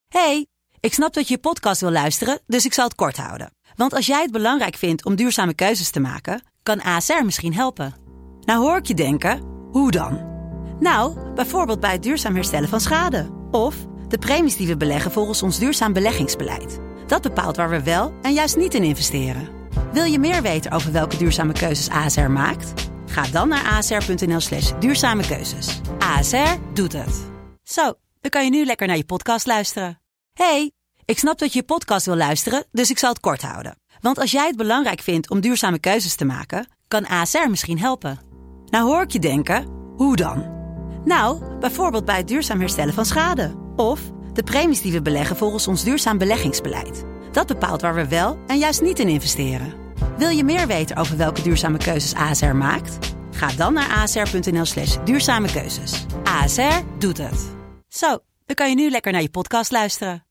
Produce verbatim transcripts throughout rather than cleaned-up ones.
Hey, ik snap dat je je podcast wil luisteren, dus ik zal het kort houden. Want als jij het belangrijk vindt om duurzame keuzes te maken, kan A S R misschien helpen. Nou hoor ik je denken, hoe dan? Nou, bijvoorbeeld bij het duurzaam herstellen van schade. Of de premies die we beleggen volgens ons duurzaam beleggingsbeleid. Dat bepaalt waar we wel en juist niet in investeren. Wil je meer weten over welke duurzame keuzes A S R maakt? Ga dan naar asr.nl slash duurzame keuzes. A S R doet het. Zo, dan kan je nu lekker naar je podcast luisteren. Hey, ik snap dat je je podcast wil luisteren, dus ik zal het kort houden. Want als jij het belangrijk vindt om duurzame keuzes te maken, kan A S R misschien helpen. Nou hoor ik je denken, hoe dan? Nou, bijvoorbeeld bij het duurzaam herstellen van schade. Of de premies die we beleggen volgens ons duurzaam beleggingsbeleid. Dat bepaalt waar we wel en juist niet in investeren. Wil je meer weten over welke duurzame keuzes A S R maakt? Ga dan naar asr.nl slash duurzame keuzes. A S R doet het. Zo, dan kan je nu lekker naar je podcast luisteren.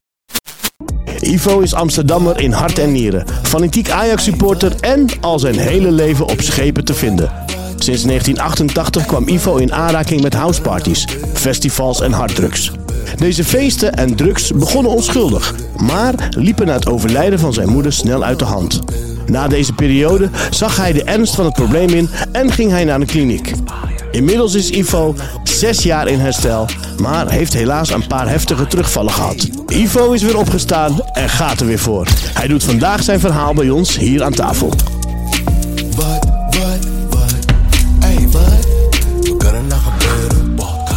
Ivo is Amsterdammer in hart en nieren, fanatiek Ajax-supporter en al zijn hele leven op schepen te vinden. Sinds negentien achtentachtig kwam Ivo in aanraking met houseparties, festivals en harddrugs. Deze feesten en drugs begonnen onschuldig, maar liepen na het overlijden van zijn moeder snel uit de hand. Na deze periode zag hij de ernst van het probleem in en ging hij naar een kliniek. Inmiddels is Ivo zes jaar in herstel, maar heeft helaas een paar heftige terugvallen gehad. Ivo is weer opgestaan en gaat er weer voor. Hij doet vandaag zijn verhaal bij ons hier aan tafel. Wat, wat, wat, hey wat, we kunnen nog gebeuren, podcast.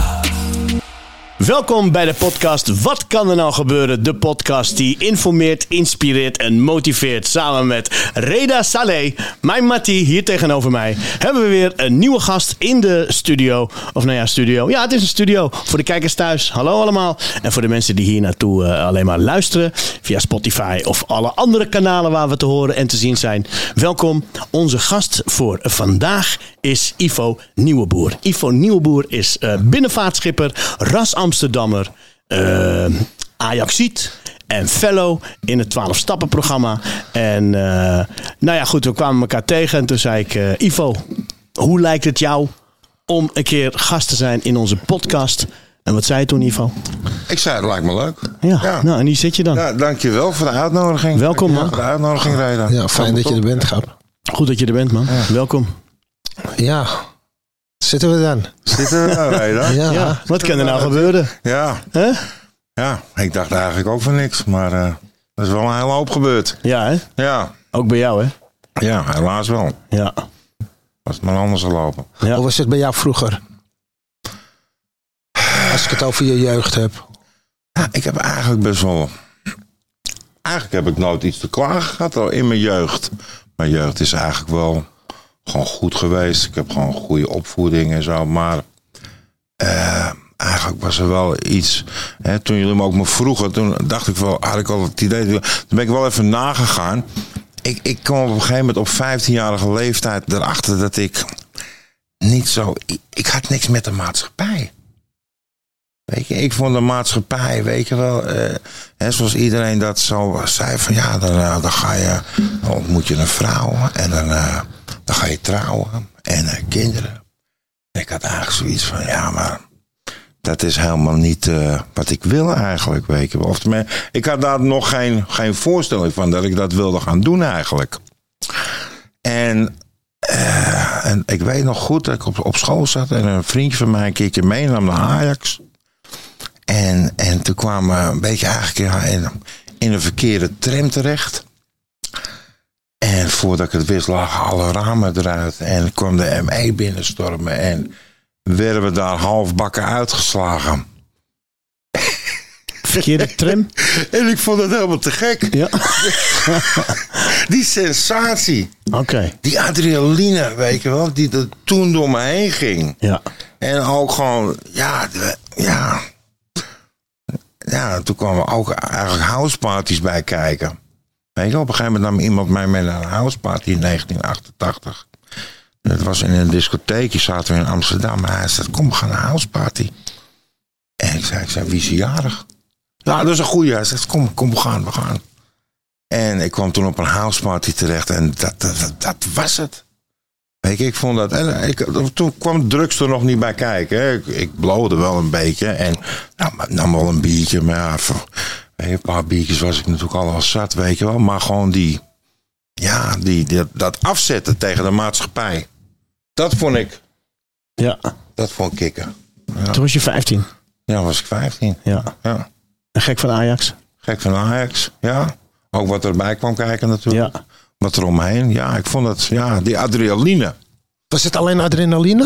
Welkom bij de podcast Wat kan er nou gebeuren? De podcast die informeert, inspireert en motiveert. Samen met Reda Saleh, mijn Mattie, hier tegenover mij, hebben we weer een nieuwe gast in de studio. Of nou ja, studio. Ja, het is een studio. Voor de kijkers thuis, hallo allemaal. En voor de mensen die hier naartoe uh, alleen maar luisteren via Spotify of alle andere kanalen waar we te horen en te zien zijn. Welkom. Onze gast voor vandaag is Ivo Nieuweboer. Ivo Nieuweboer is uh, binnenvaartschipper, ras Amsterdammer, uh, Ajaxiet en fellow in het twaalf-stappen-programma. En uh, nou ja, goed, we kwamen elkaar tegen en toen zei ik, uh, Ivo, hoe lijkt het jou om een keer gast te zijn in onze podcast? En wat zei je toen, Ivo? Ik zei, het lijkt me leuk. Ja, ja. Nou, en hier zit je dan. Ja, dankjewel voor de uitnodiging. Welkom, man. Voor de uitnodiging, Reda. Ja, fijn dat je er bent, Gap. Goed dat je er bent, man. Ja. Welkom. Ja, zitten we dan? Zitten we daar, Reda? Ja. Ja, wat kan er nou gebeuren? Ja. Huh? Ja, ik dacht eigenlijk ook van niks. Maar uh, er is wel een hele hoop gebeurd. Ja, hè? Ja. Ook bij jou, hè? Ja, helaas wel. Ja. Was het maar anders gelopen. Ja. Hoe was het bij jou vroeger? Als ik het over je jeugd heb. Ja, ik heb eigenlijk best wel... Eigenlijk heb ik nooit iets te klagen gehad al in mijn jeugd. Mijn jeugd is eigenlijk wel gewoon goed geweest. Ik heb gewoon een goede opvoeding en zo. Maar uh, eigenlijk was er wel iets... Hè, toen jullie me ook me vroegen, toen dacht ik wel... Had ik al het idee... Toen ben ik wel even nagegaan. Ik, ik kwam op een gegeven moment op vijftienjarige leeftijd erachter dat ik niet zo... Ik, ik had niks met de maatschappij. Weet je, ik vond de maatschappij, weet je wel, uh, hè, zoals iedereen dat zo zei van ja, dan, uh, dan ga je, dan ontmoet je een vrouw en dan, uh, dan ga je trouwen en uh, kinderen. En ik had eigenlijk zoiets van ja, maar dat is helemaal niet uh, wat ik wil eigenlijk, weet je wel. Of tenminste, ik had daar nog geen, geen voorstelling van dat ik dat wilde gaan doen eigenlijk. En... Uh, en ik weet nog goed dat ik op, op school zat en een vriendje van mij een keertje meenam naar Ajax. En, en toen kwamen we een beetje eigenlijk ja, in, in een verkeerde tram terecht. En voordat ik het wist lagen alle ramen eruit. En kwam de M E binnenstormen. En werden we daar halfbakken uitgeslagen. Verkeerde tram. En ik vond het helemaal te gek. Ja. Die sensatie. Oké. Okay. Die adrenaline, weet je wel. Die er toen door me heen ging. Ja. En ook gewoon, ja, de, ja... Ja, toen kwamen ook eigenlijk houseparties bij kijken. Weet je, op een gegeven moment nam iemand mij mee naar een houseparty in negentien achtentachtig. Dat was in een discotheekje, zaten we in Amsterdam. En hij zei, kom, we gaan naar een houseparty. En ik zei, ik zei, wie is jarig? Ja, dat is een goeie. Hij zegt, kom, kom, we gaan, we gaan. En ik kwam toen op een houseparty terecht en dat, dat, dat, dat was het. Weet je, ik vond dat... En ik, toen kwam drugs er nog niet bij kijken. Hè. Ik, ik blowde wel een beetje en nou, nam wel een biertje. Maar ja, een paar biertjes was ik natuurlijk al wel zat, weet je wel. Maar gewoon die, ja, die, die, dat afzetten tegen de maatschappij. Dat vond ik, Ja. dat vond ik kicken. Ja. Toen was je vijftien. Ja, was ik vijftien. Ja. Ja. En gek van Ajax. Gek van Ajax, ja. Ook wat erbij kwam kijken natuurlijk. Ja. Wat eromheen. Ja, ik vond het, ja, die adrenaline. Was het alleen adrenaline?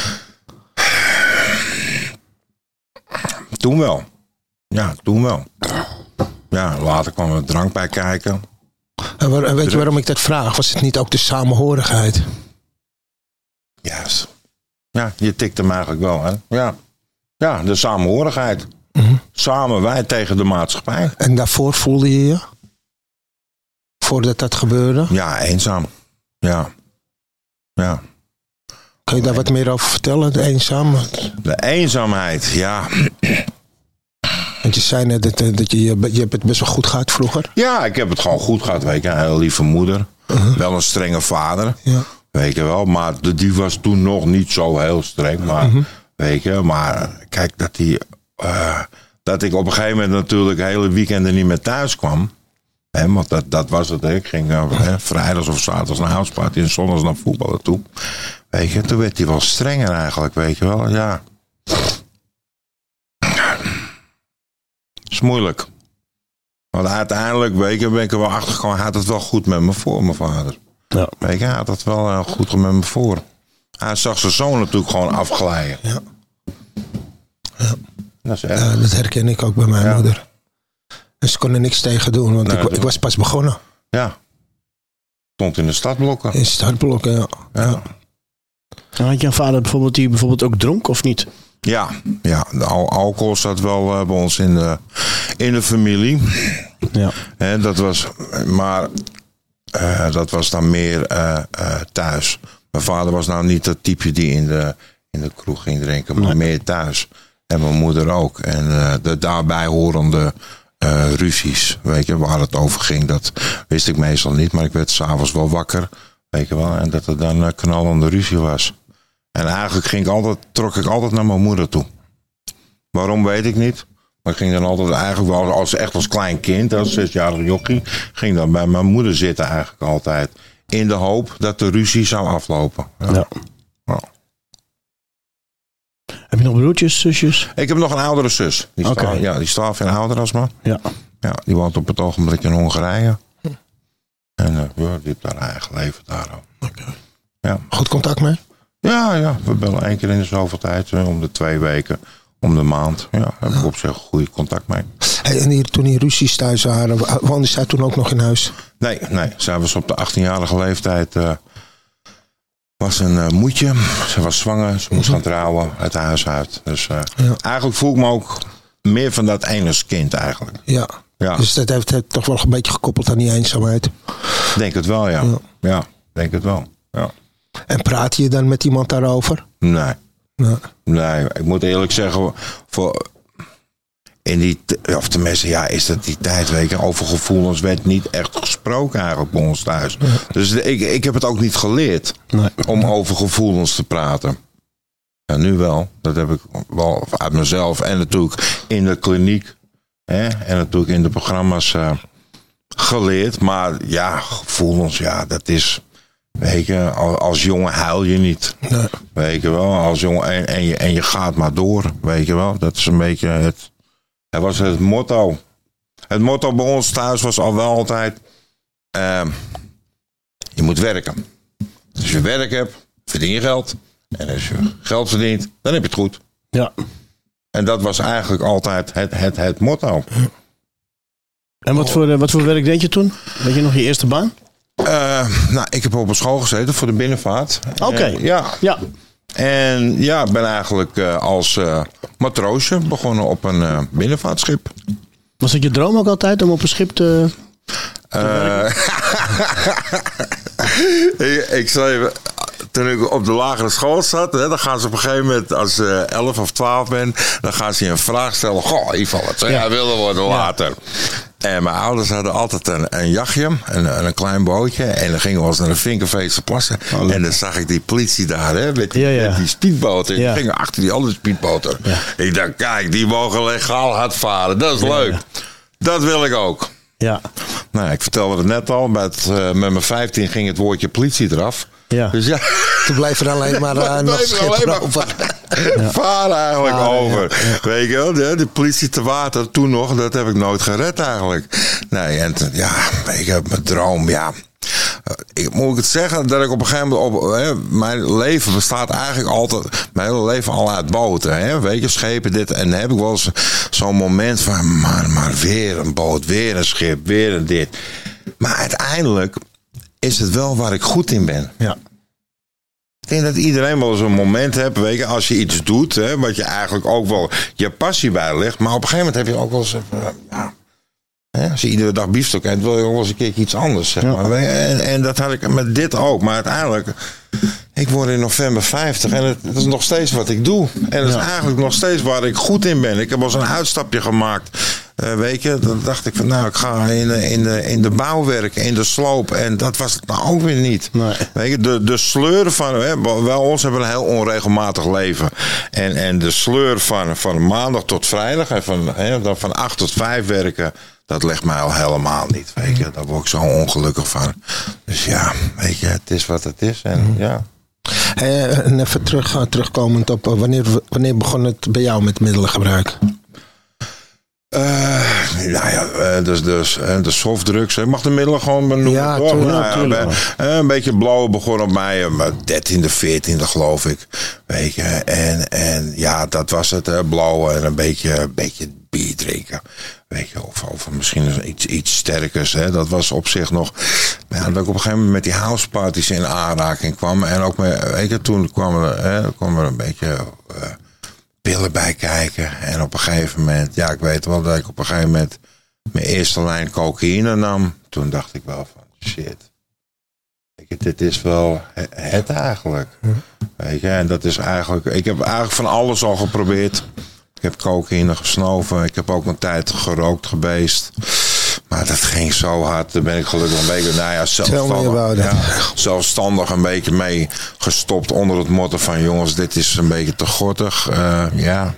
Toen wel. Ja, toen wel. Ja, later kwam er drank bij kijken. En, waar, en weet je waarom ik dat vraag? Was het niet ook de samenhorigheid? Juist. Ja, je tikte hem eigenlijk wel, hè. Ja, ja de samenhorigheid. Mm-hmm. Samen wij tegen de maatschappij. En daarvoor voelde je je? Voordat dat gebeurde? Ja, eenzaam. Ja. Ja. Kun je daar wat meer over vertellen? De eenzaam? De eenzaamheid, ja. Want je zei net dat, dat je, je hebt het best wel goed gehad vroeger. Ja, ik heb het gewoon goed gehad, weet je. Een hele lieve moeder. Uh-huh. Wel een strenge vader. Ja. Weet je wel. Maar de, die was toen nog niet zo heel streng. Maar, Uh-huh. weet je. Maar kijk, dat die... Uh, dat ik op een gegeven moment natuurlijk hele weekenden niet meer thuis kwam. Hè, want dat, dat was het. Hè. Ik ging uh, hè, vrijdags of zaterdags naar houseparty en zondags naar voetballen toe. Weet je, toen werd hij wel strenger eigenlijk, weet je wel. Ja. Is moeilijk. Want uiteindelijk, weet je, ben ik er wel achter gekomen. Hij had het wel goed met me voor, mijn vader. Ja. Weet je, hij had het wel uh, goed met me voor. Hij zag zijn zoon natuurlijk gewoon afglijden. Ja. Ja. Dat is erg. Ja, dat herken ik ook bij mijn Ja. moeder. En ze kon er niks tegen doen, want Nee, ik, dat- ik was pas begonnen. Ja. Stond in de stadblokken. In startblokken, ja. Ja. En had je een vader bijvoorbeeld die bijvoorbeeld ook dronk of niet? Ja, ja, de al- alcohol zat wel uh, bij ons in de, in de familie. Ja. Hè, dat was, maar uh, dat was dan meer uh, uh, thuis. Mijn vader was nou niet dat type die in de, in de kroeg ging drinken, maar Nee. meer thuis. En mijn moeder ook. En uh, de daarbij horende uh, ruzies, weet je, waar het over ging, dat wist ik meestal niet. Maar ik werd s'avonds wel wakker, weet je wel. En dat er dan uh, knallende ruzie was. En eigenlijk ging ik altijd, trok ik altijd naar mijn moeder toe. Waarom weet ik niet. Maar ik ging dan altijd eigenlijk wel als echt als klein kind, als zesjarig jochie, ging dan bij mijn moeder zitten eigenlijk altijd. In de hoop dat de ruzie zou aflopen. Ja. Ja. Ja. Heb je nog broertjes, zusjes? Ik heb nog een oudere zus. Die is Oké. twaalf- ja, die is twaalf jaar ouder als me. Ja. Ja, die woont op het ogenblik in Hongarije. En uh, ja, die heeft daar haar eigen leven daar ook. Ja. Goed contact mee? Ja, ja, we bellen één keer in de zoveel tijd, uh, om de twee weken, om de maand. Ja, daar heb ik op zich goede contact mee. Hey, en hier, toen die ruzies thuis waren, woonde zij toen ook nog in huis? Nee, nee, zij was op de achttienjarige leeftijd, uh, was een uh, moedje. Ze was zwanger, ze moest gaan trouwen, uit huis uit. Dus uh, Ja. eigenlijk voel ik me ook meer van dat enigskind eigenlijk. Ja. Ja, Dus dat heeft het toch wel een beetje gekoppeld aan die eenzaamheid. denk het wel, ja. Ja. Ja, denk het wel. Ja. En praat je dan met iemand daarover? Nee. Ja. Nee, ik moet eerlijk zeggen, voor in die, t- of tenminste, ja, is dat die tijd, weet je, over gevoelens werd niet echt gesproken eigenlijk bij ons thuis. Dus ik, ik heb het ook niet geleerd Nee. om over gevoelens te praten. Ja, nu wel. Dat heb ik wel uit mezelf en natuurlijk in de kliniek, hè, en natuurlijk in de programma's uh, geleerd. Maar ja, gevoelens, ja, dat is, weet je, als, als jongen huil je niet. Nee. Weet je wel, als jongen, en, en, je, en je gaat maar door, weet je wel. Dat is een beetje het, dat was het motto. Het motto bij ons thuis was al wel altijd, uh, je moet werken. Als je werk hebt, verdien je geld. En als je geld verdient, dan heb je het goed. Ja. En dat was eigenlijk altijd het, het, het motto. En wat voor, eh, wat voor werk deed je toen? Weet je nog je eerste baan? Uh, nou, ik heb op een school gezeten voor de binnenvaart. Oké. Uh, ja. Ja. En ja, ik ben eigenlijk uh, als uh, matroosje begonnen op een uh, binnenvaartschip. Was het je droom ook altijd om op een schip te... Uh, ik, ik zal even, toen ik op de lagere school zat, hè, dan gaan ze op een gegeven moment, als je elf of twaalf bent, dan gaan ze je een vraag stellen. Goh, Ivan, wat zou jij willen worden later? En mijn ouders hadden altijd een, een jachtje, een, een klein bootje. En dan gingen we eens naar de Vinkerveetse plassen. Oh, en dan zag ik die politie daar, hè, met die, Ja, ja. met die speedboten. Ja. Die gingen achter die andere speedboten. Ja. Ik dacht, kijk, die mogen legaal hard varen. Dat is Ja, leuk. ja. Dat wil ik ook. Ja. Nou, ik vertelde het net al. Met, uh, met mijn vijftien ging het woordje politie eraf. Ja. Dus ja. Toen bleef er alleen maar uh, nog schip over. Ja. Vaar eigenlijk ah, over. Ja, ja. Weet je wel, de, de politie te water toen nog, dat heb ik nooit gered eigenlijk. Nee, en ja, ik heb mijn droom, ja. Ik, moet ik het zeggen dat ik op een gegeven moment op, hè, mijn leven bestaat eigenlijk altijd, mijn hele leven al uit boten, hè, weet je, schepen dit, en dan heb ik wel eens zo'n moment van, maar, maar weer een boot, weer een schip, weer een dit. Maar uiteindelijk is het wel waar ik goed in ben. Ja. Ik denk dat iedereen wel eens een moment heeft, weet je, als je iets doet, hè, wat je eigenlijk ook wel je passie bij ligt, maar op een gegeven moment heb je ook wel eens, uh, ja, hè, als je iedere dag biefstuk eet, wil je ook wel eens een keertje iets anders, zeg maar. Ja. En, en dat had ik met dit ook, maar uiteindelijk, ik word in november vijftig en het, het is nog steeds wat ik doe. En het is ja. eigenlijk nog steeds waar ik goed in ben. Ik heb wel eens een uitstapje gemaakt. Uh, weet je, dan dacht ik van nou, ik ga in de, in de, in de bouw werken, in de sloop. En dat was het nou ook weer niet. Nee. Weet je, de, de sleur van, hè, wel ons hebben een heel onregelmatig leven. En, en de sleur van, van maandag tot vrijdag en van, hè, dan van acht tot vijf werken, dat ligt mij al helemaal niet. Weet je, daar word ik zo ongelukkig van. Dus ja, weet je, het is wat het is. En mm. ja. Hey, en even terug, terugkomend op, wanneer, wanneer begon het bij jou met middelengebruik? Uh, nou ja, dus, dus de softdrugs. Ik mag de middelen gewoon benoemen. Ja, toch? tuurlijk, nou, ja, tuurlijk. Een, een beetje blauw begon op mij, dertiende, veertiende geloof ik. Weet je, en, en ja, dat was het, hè, blauw en een beetje, een beetje bier drinken. Weet je, of, of misschien iets, iets sterkers. Hè. Dat was op zich nog. Ja, dat ik op een gegeven moment met die houseparties in aanraking kwam. En ook met, weet je, toen kwam er, hè, kwam er een beetje Uh, pillen bij kijken. En op een gegeven moment, ja, ik weet wel dat ik op een gegeven moment mijn eerste lijn cocaïne nam. Toen dacht ik wel van, shit. Weet je, dit is wel het eigenlijk. Weet je, en dat is eigenlijk, ik heb eigenlijk van alles al geprobeerd. Ik heb cocaïne gesnoven. Ik heb ook een tijd gerookt geweest. Maar dat ging zo hard. Daar ben ik gelukkig een beetje, nou ja, zelfstandig, ja, zelfstandig een beetje mee gestopt onder het motto van jongens, dit is een beetje te gortig. Uh, ja,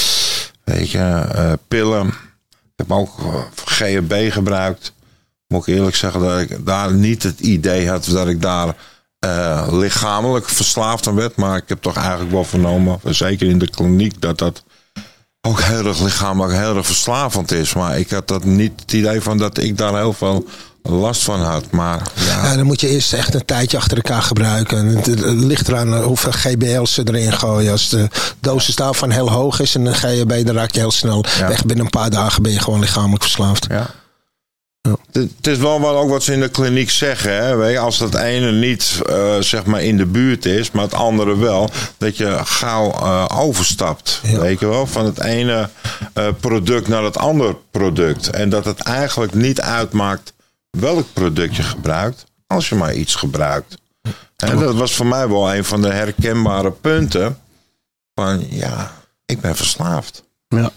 weet je, uh, pillen. Ik heb ook G H B gebruikt. Moet ik eerlijk zeggen dat ik daar niet het idee had dat ik daar uh, lichamelijk verslaafd aan werd. Maar ik heb toch eigenlijk wel vernomen, zeker in de kliniek, dat dat ook heel erg lichamelijk heel erg verslavend is. Maar ik had dat niet het idee van dat ik daar heel veel last van had. Maar ja. Ja, dan moet je eerst echt een tijdje achter elkaar gebruiken. Het ligt eraan hoeveel G B L's ze erin gooien. Als de dosis daarvan heel hoog is en een G H B, dan raak je heel snel ja. weg. Binnen een paar dagen ben je gewoon lichamelijk verslaafd. Ja. Ja. Het is wel wat, ook wat ze in de kliniek zeggen. Hè? Weet je, als dat ene niet uh, zeg maar in de buurt is, maar het andere wel, dat je gauw uh, overstapt. Ja. Weet je wel, van het ene uh, product naar het andere product. En dat het eigenlijk niet uitmaakt welk product je gebruikt, als je maar iets gebruikt. En dat was voor mij wel een van de herkenbare punten. Van ja, ik ben verslaafd. Ja.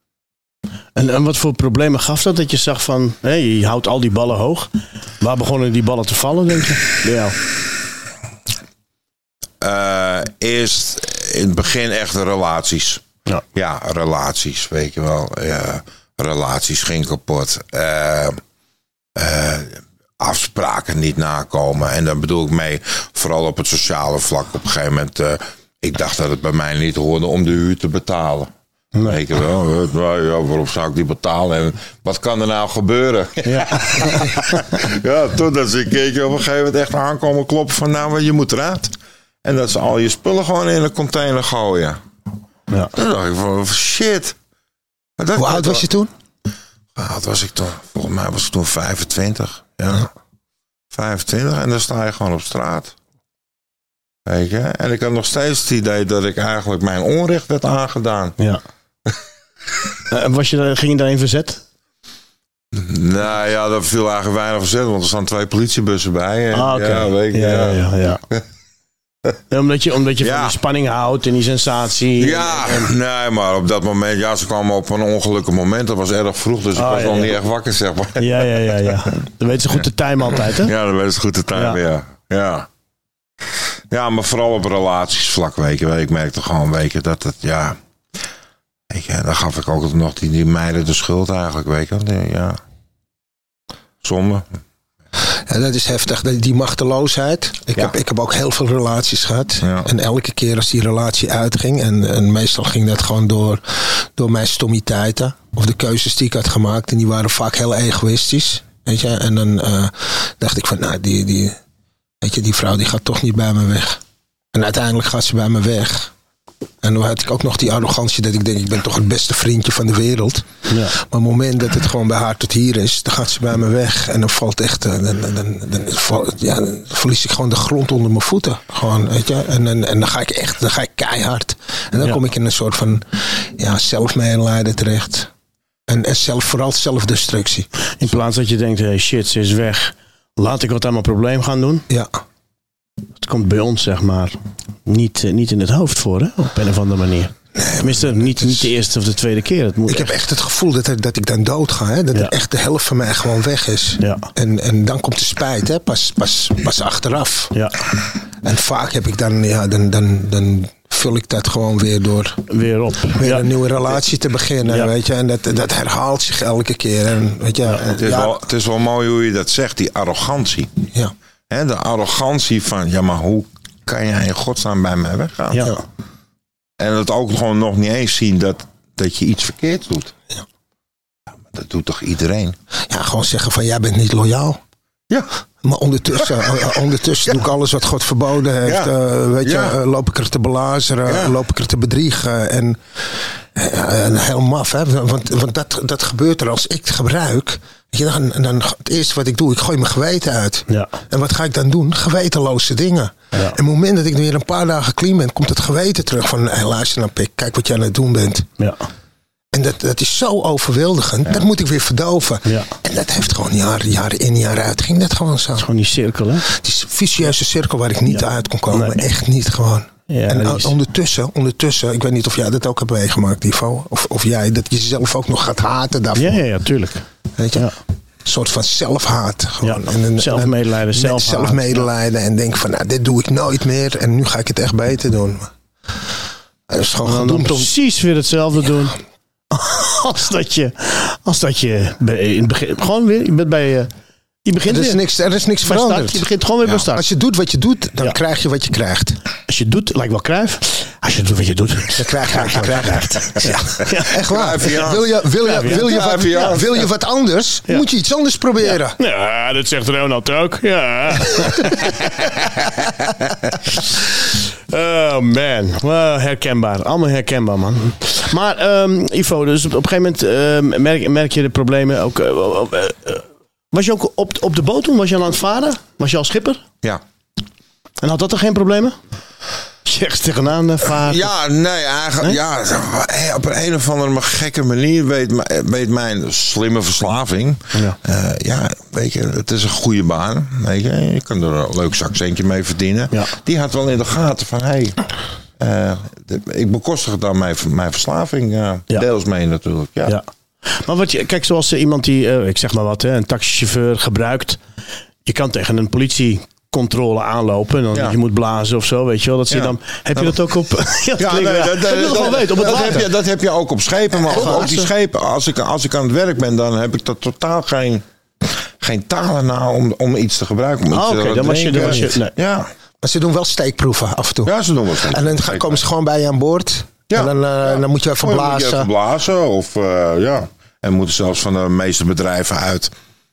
En, en wat voor problemen gaf dat? Dat je zag van, hé, je houdt al die ballen hoog. Waar begonnen die ballen te vallen, denk je? Ja. Uh, eerst in het begin echt de relaties. Ja, ja relaties, weet je wel. Ja, relaties ging kapot. Uh, uh, afspraken niet nakomen. En daar bedoel ik mee, vooral op het sociale vlak. Op een gegeven moment, uh, ik dacht dat het bij mij niet hoorde om de huur te betalen. Nee. Weet je wel, ja, waarom zou ik die betalen? En wat kan er nou gebeuren? Ja, ja totdat ze een keertje op een gegeven moment echt aankomen kloppen van nou, je moet eruit. En dat ze al je spullen gewoon in een container gooien. Ja. Toen dacht ik van shit. Hoe oud was je toen? Hoe oud was ik toen? Volgens mij was ik toen vijfentwintig. Ja. vijfentwintig en dan sta je gewoon op straat. Weet je? En ik had nog steeds het idee dat ik eigenlijk mijn onrecht werd aangedaan. Ja. uh, was je, ging je daarin verzet? Nou ja, dat viel eigenlijk weinig verzet, want er staan twee politiebussen bij. En, ah, oké. Ja, weet je, ja, ja. ja, ja, ja. Ja, omdat je, omdat je ja. van die spanning houdt en die sensatie. Ja, en... nee, maar op dat moment, ja, ze kwamen op een ongelukkig moment. Dat was erg vroeg, dus ik ah, was ja, nog ja. niet echt wakker, zeg maar. Ja, ja, ja, ja. Dan weten ze goed de time altijd, hè? Ja, dan weten ze goed de time, ja. ja. ja. Ja, maar vooral op relatiesvlak, weet je. Ik merkte gewoon, weet je, dat het, ja... Weet je, dan gaf ik ook nog die, die meiden de schuld eigenlijk, weet je wel. Ja. Zonde. Ja, dat is heftig, die machteloosheid. Ik, Ja. heb, ik heb ook heel veel relaties gehad. Ja. En elke keer als die relatie uitging... en, en meestal ging dat gewoon door, door mijn stommiteiten... of de keuzes die ik had gemaakt... en die waren vaak heel egoïstisch. Weet je? En dan uh, dacht ik van... nou, die, die, weet je, die vrouw die gaat toch niet bij me weg. En uiteindelijk gaat ze bij me weg... En dan had ik ook nog die arrogantie dat ik denk... ik ben toch het beste vriendje van de wereld. Ja. Maar op het moment dat het gewoon bij haar tot hier is... dan gaat ze bij me weg. En dan valt echt... Dan, dan, dan, dan, val, ja, dan verlies ik gewoon de grond onder mijn voeten. Gewoon, weet je. En, en, en dan ga ik echt... dan ga ik keihard. En dan Ja. kom ik in een soort van... ja, zelfmedelijden terecht. En, en zelf, vooral zelfdestructie. In plaats dat je denkt, hey, shit, ze is weg. Laat ik wat aan mijn probleem gaan doen. Ja. Het komt bij ons, zeg maar, niet, eh, niet in het hoofd voor, hè? Op een of andere manier. Tenminste, niet, niet de eerste of de tweede keer. Het moet Ik heb echt het gevoel dat, er, dat ik dan dood ga. Hè? Dat Ja. er echt de helft van mij gewoon weg is. Ja. En, en dan komt de spijt, hè? Pas, pas, pas achteraf. Ja, En vaak heb ik dan, ja, dan, dan, dan vul ik dat gewoon weer door weer op. weer Ja. een nieuwe relatie te beginnen. Ja. Weet je? En dat, dat herhaalt zich elke keer. En, weet je, ja, Het is, ja, wel, het is wel mooi hoe je dat zegt, die arrogantie. ja. Hè, de arrogantie van, ja, maar hoe kan jij in godsnaam bij mij weggaan? Ja. En het ook gewoon nog niet eens zien dat, dat je iets verkeerd doet. Ja. Ja, maar dat doet toch iedereen? ja, gewoon zeggen van jij bent niet loyaal. Ja. Maar ondertussen, uh, ondertussen doe ik alles wat God verboden heeft. Ja. Uh, weet je, Ja. uh, loop ik er te belazeren, Ja. loop ik er te bedriegen. En, uh, en heel maf, hè? Want, want dat, dat gebeurt er als ik het gebruik. Weet je, dan, dan, het eerste wat ik doe, ik gooi mijn geweten uit. Ja. En wat ga ik dan doen? Gewetenloze dingen. Ja. En op het moment dat ik weer een paar dagen clean ben, komt het geweten terug van, hey, luister nou pik, kijk wat je aan het doen bent. Ja. En dat, dat is zo overweldigend. Dat moet ik weer verdoven. Ja. En dat heeft gewoon jaren, jaren in, jaren uit. Ging dat gewoon zo. Gewoon die cirkel, hè? Het is een vicieuze cirkel waar ik niet Ja. uit kon komen. Nee. Echt niet gewoon. Ja, en dat is- ondertussen, ondertussen, ik weet niet of jij dat ook hebt meegemaakt, Ivo. Of, of jij, dat je jezelf ook nog gaat haten daarvoor. Ja, ja, ja, tuurlijk. Weet je? Ja. Een soort van zelfhaat. Gewoon. Ja, En een- zelfmedelijden, en- zelfhaat. Zelfmedelijden. En denk van, nou, dit doe ik nooit meer. En nu ga ik het echt beter doen. Het is gewoon En dan gedoemd om... precies weer hetzelfde doen. Als dat je, als dat je bij, in het begin, gewoon weer, je bent bij, uh, je begint Er is weer niks, er is niks bij start. veranderd. Je begint gewoon weer bij start. Als je doet wat je doet, dan Ja. krijg je wat je krijgt. Als je het doet, lijkt wel Cruijff. Als je doet wat je doet. Dan krijg je wat je krijgt. Ja. Echt waar. Cruyffiaans. Wil je, wil, je, wil, je wat, Cruyffiaans. wil je wat anders, Ja. moet je iets anders proberen. Ja, dat zegt Ronald ook. Ja. Oh man, well, herkenbaar. Allemaal herkenbaar, man. Maar um, Ivo, dus op, op een gegeven moment uh, merk, merk je de problemen ook. Uh, uh, uh, was je ook op, op de boot toen? Was je al aan het varen? Was je al schipper? Ja. En had dat er geen problemen? Zeg tegenaan uh, varen? Ja, nee, eigenlijk, Nee? ja, op een, een of andere gekke manier weet, m- weet mijn slimme verslaving. Ja. Uh, ja, weet je, het is een goede baan. Weet je, je kan er een leuk zakcentje mee verdienen. Ja. Die had wel in de gaten van, hé, hey, uh, de- ik bekostig dan mijn, mijn verslaving uh, Ja. deels mee natuurlijk. Ja. Ja. Maar wat je, kijk, zoals uh, iemand die, uh, ik zeg maar wat, hè, een taxichauffeur gebruikt. Je kan tegen een politiecontrole aanlopen en dan Ja. je moet blazen of zo, weet je wel. Dat zie je Ja. dan. Heb je dat ook op? ja, Ja, klinkt nee, raar. dat, dat, Ik wil dat- gewoon weten, op het dat, water. heb je, dat heb je ook op schepen. Maar Ja, op, op die ja. schepen, als ik, als ik aan het werk ben, dan heb ik dat totaal geen, geen talen na om, om iets te gebruiken. Om iets Ah, te oké, dan was je- dan was je- drinken. nee. Ja. Maar ze doen wel steekproeven af en toe. ja, ze doen wel steeds. En dan ga- komen ze gewoon bij je aan boord. Ja. En dan, uh, Ja. dan moet je even Oh, dan moet je blazen. even blazen. Of, uh, ja. En moeten zelfs van de meeste bedrijven uit.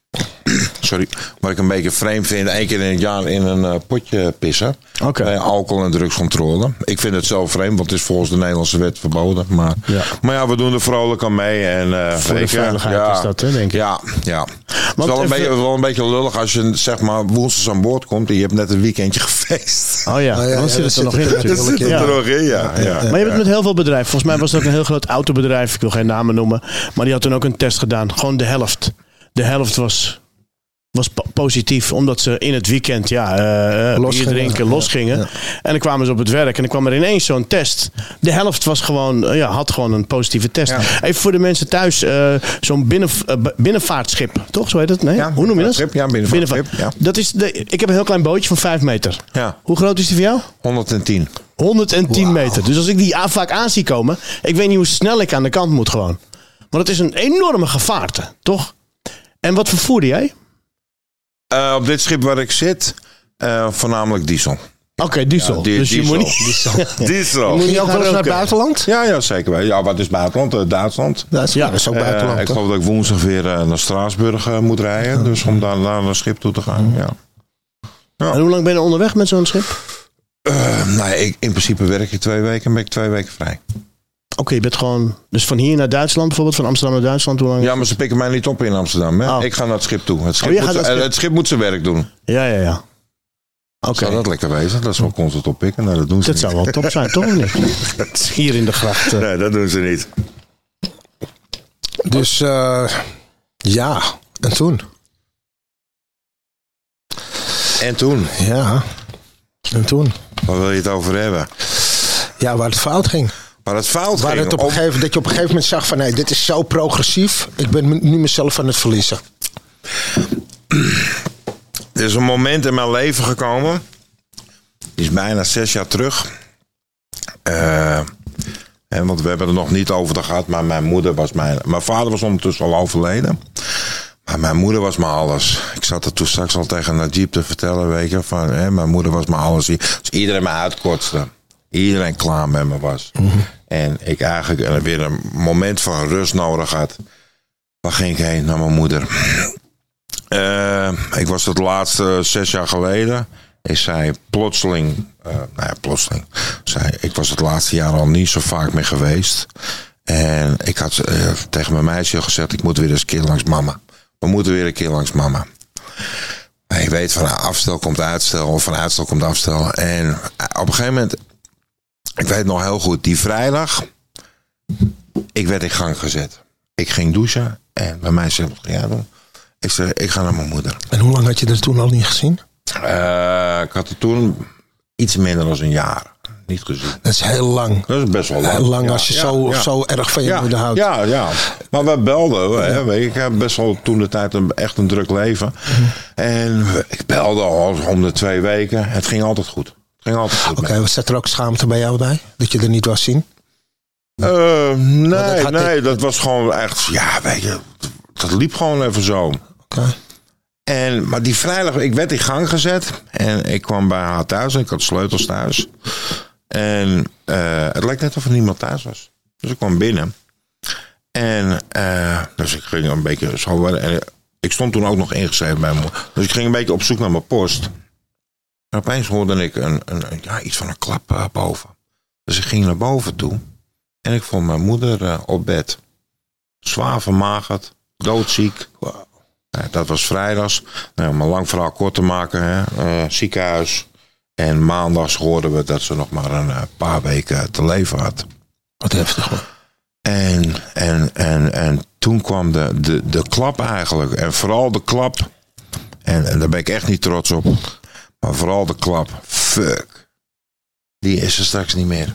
Sorry. Wat ik een beetje vreemd vind. één keer in het jaar in een uh, potje pissen. Oké. Bij alcohol- en drugscontrole. Ik vind het zelf vreemd. Want het is volgens de Nederlandse wet verboden. Maar Ja. maar ja, we doen er vrolijk aan mee. En, uh, Voor de weet je, veiligheid ja, is dat, hè, denk ik. Ja, ja. Het is Want wel een, even- beetje, wel een beetje lullig als je zeg maar woensdags aan boord komt. En je hebt net een weekendje gefeest. Oh ja, Oh ja, dan ja, zit het dat er nog zit in er- natuurlijk. Dat zit er Ja. nog in, ja. ja. Maar je bent met heel veel bedrijven. Volgens mij was dat ook een heel groot autobedrijf. Ik wil geen namen noemen. Maar die had toen ook een test gedaan. Gewoon de helft. De helft was, was po- positief. Omdat ze in het weekend ja, uh, Los bier gingen. drinken, Ja. los gingen. Ja. En dan kwamen ze op het werk. En dan kwam er ineens zo'n test. De helft was gewoon, uh, ja, had gewoon een positieve test. Ja. Even voor de mensen thuis. Uh, zo'n binnen, uh, binnenvaartschip. Toch? Zo heet het? Nee? Ja, Hoe noem je dat? binnenvaartschip, ja, binnenvaartschip, ja. Dat is de, ik heb een heel klein bootje van vijf meter. Ja. Hoe groot is die voor jou? honderdtien. honderdtien Wauw. meter. Dus als ik die a- vaak aan zie komen, ik weet niet hoe snel ik aan de kant moet gewoon. Want het is een enorme gevaarte, toch? En wat vervoerde jij? Uh, op dit schip waar ik zit, uh, voornamelijk diesel. Oké, okay, diesel. Ja, die, dus diesel. je moet niet... Diesel. diesel. Moet je ook wel eens naar het roken. buitenland? Ja, ja, zeker wel. Ja, wat is buitenland? Uh, Duitsland. Dat is, Ja. ja, dat is ook Uh, buitenland. ik toch? geloof dat ik woensdag weer uh, naar Straatsburg uh, moet rijden. Dus om daar naar een schip toe te gaan. Ja. En hoe lang ben je onderweg met zo'n schip? Uh, nou, ik, in principe werk je twee weken en ben ik twee weken vrij. Oké, okay, je bent gewoon... Dus van hier naar Duitsland bijvoorbeeld, van Amsterdam naar Duitsland, hoe lang? Ja, maar ze pikken mij niet op in Amsterdam. Hè? Oh. Ik ga naar het schip toe. Het schip, Oh, je moet, gaat naar het uh, schip. het schip moet zijn werk doen. Ja, ja, ja. Oké. Zou dat lekker wezen? Dat is wel constant oppikken. Nou, dat doen ze Dat niet. zou wel top zijn, toch of niet? Hier in de gracht. uh. Nee, dat doen ze niet. Dus uh, ja, en toen? En toen? Ja, en toen? Waar wil je het over hebben? Ja, waar het fout ging. Waar het fout Waar ging. het op een op- gegeven, dat je op een gegeven moment zag van... nee, dit is zo progressief. Ik ben me- nu mezelf aan het verliezen. Er is een moment in mijn leven gekomen. Die is bijna zes jaar terug. Uh, en want we hebben er nog niet over gehad. Maar mijn moeder was mijn... Mijn vader was ondertussen al overleden. Maar mijn moeder was me alles. Ik zat er toen straks al tegen Najib te vertellen. Weet je, van, hè, mijn moeder was me alles. Als iedereen me uitkortste. Iedereen klaar met me was. Mm-hmm. En ik eigenlijk weer een moment van rust nodig had. Waar ging ik heen? Naar mijn moeder. Uh, ik was het laatste zes jaar geleden. Is zij plotseling, uh, nou ja, plotseling. Zij, ik was het laatste jaar al niet zo vaak meer geweest. En ik had uh, tegen mijn meisje gezegd, ik moet weer eens een keer langs mama. We moeten weer een keer langs mama. Je weet, van afstel komt uitstel, of van uitstel komt afstel. En op een gegeven moment, ik weet nog heel goed, die vrijdag, ik werd in gang gezet. Ik ging douchen en mijn meisje zei, wat ga jij doen? Ik zei, ik ga naar mijn moeder. En hoe lang had je er toen al niet gezien? Uh, ik had het toen iets minder dan een jaar niet gezien. Dat is heel lang. Dat is best wel lang. Heel lang ja, als je ja, zo, ja. zo erg van je ja, moeder houdt. Ja, ja. Maar we belden. Hè, weet je, ik heb best wel toen de tijd een, echt een druk leven. Mm-hmm. En ik belde al om de twee weken. Het ging altijd goed. Het ging altijd goed. Oké, okay, zat er ook schaamte bij jou bij? Dat je er niet was zien? Uh, nee, dat nee. ik... Dat was gewoon echt... Ja, weet je. Dat liep gewoon even zo. Oké. Okay. En, maar die vrijdag, ik werd in gang gezet. En ik kwam bij haar thuis. En ik had sleutels thuis. En uh, het lijkt net of er niemand thuis was. Dus ik kwam binnen. En uh, dus ik ging een beetje zo. En ik stond toen ook nog ingeschreven bij me. Dus ik ging een beetje op zoek naar mijn post. En opeens hoorde ik een, een, een, ja, iets van een klap uh, boven. Dus ik ging naar boven toe. En ik vond mijn moeder uh, op bed. Zwaar vermagerd. Doodziek. Wow. Ja, dat was vrijdags. Nou, om een lang verhaal kort te maken. Hè. Uh, ziekenhuis. En maandags hoorden we dat ze nog maar een uh, paar weken te leven had. Wat heftig hoor. En, en, en, en toen kwam de, de, de klap eigenlijk. En vooral de klap. En, en daar ben ik echt niet trots op. Maar vooral de klap. Fuck. Die is er straks niet meer.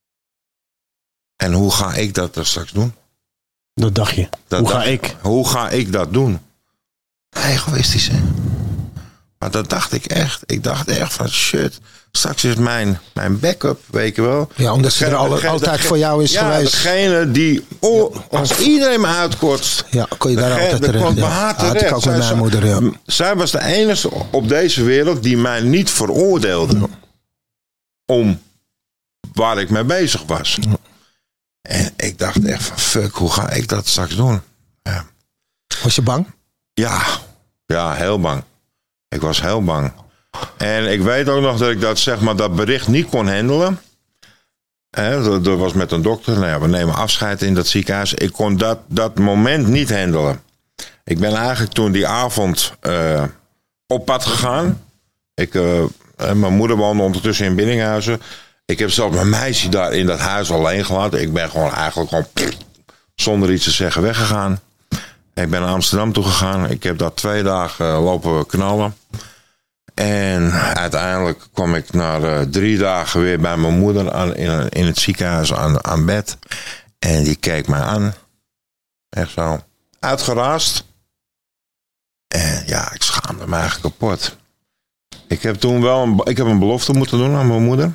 En hoe ga ik dat er straks doen? Dat dacht je. Dat hoe dacht, ga ik? Hoe ga ik dat doen? Egoïstisch, hè? Maar dat dacht ik echt. Ik dacht echt van shit. Straks is mijn, mijn backup, weet je wel. Ja, omdat ze er al, degene, altijd degene, voor jou is ja, geweest. Degene die, oh, als iedereen me uitkortst. Ja, kon je daar degene, altijd terecht. kwam bij Ja. haar Had ik terecht. ook met mijn zij, moeder, ja. zij was de enige op deze wereld die mij niet veroordeelde. Ja. Om waar ik mee bezig was. Ja. En ik dacht echt van fuck, hoe ga ik dat straks doen? Ja. Was je bang? Ja, ja, heel bang. Ik was heel bang. En ik weet ook nog dat ik dat, zeg maar, dat bericht niet kon handelen. He, dat, dat was met een dokter. Nou ja, we nemen afscheid in dat ziekenhuis. Ik kon dat, dat moment niet handelen. Ik ben eigenlijk toen die avond uh, op pad gegaan. Ik, uh, mijn moeder woonde ondertussen in Biddinghuizen. Ik heb zelfs mijn meisje daar in dat huis alleen gelaten. Ik ben gewoon eigenlijk gewoon pff, zonder iets te zeggen weggegaan. Ik ben naar Amsterdam toe gegaan. Ik heb daar twee dagen uh, lopen knallen. En uiteindelijk kwam ik na uh, drie dagen weer bij mijn moeder aan, in, in het ziekenhuis aan, aan bed. En die keek mij aan. Echt zo. Uitgeraasd. En ja, ik schaamde me eigenlijk kapot. Ik heb toen wel een, ik heb een belofte moeten doen aan mijn moeder.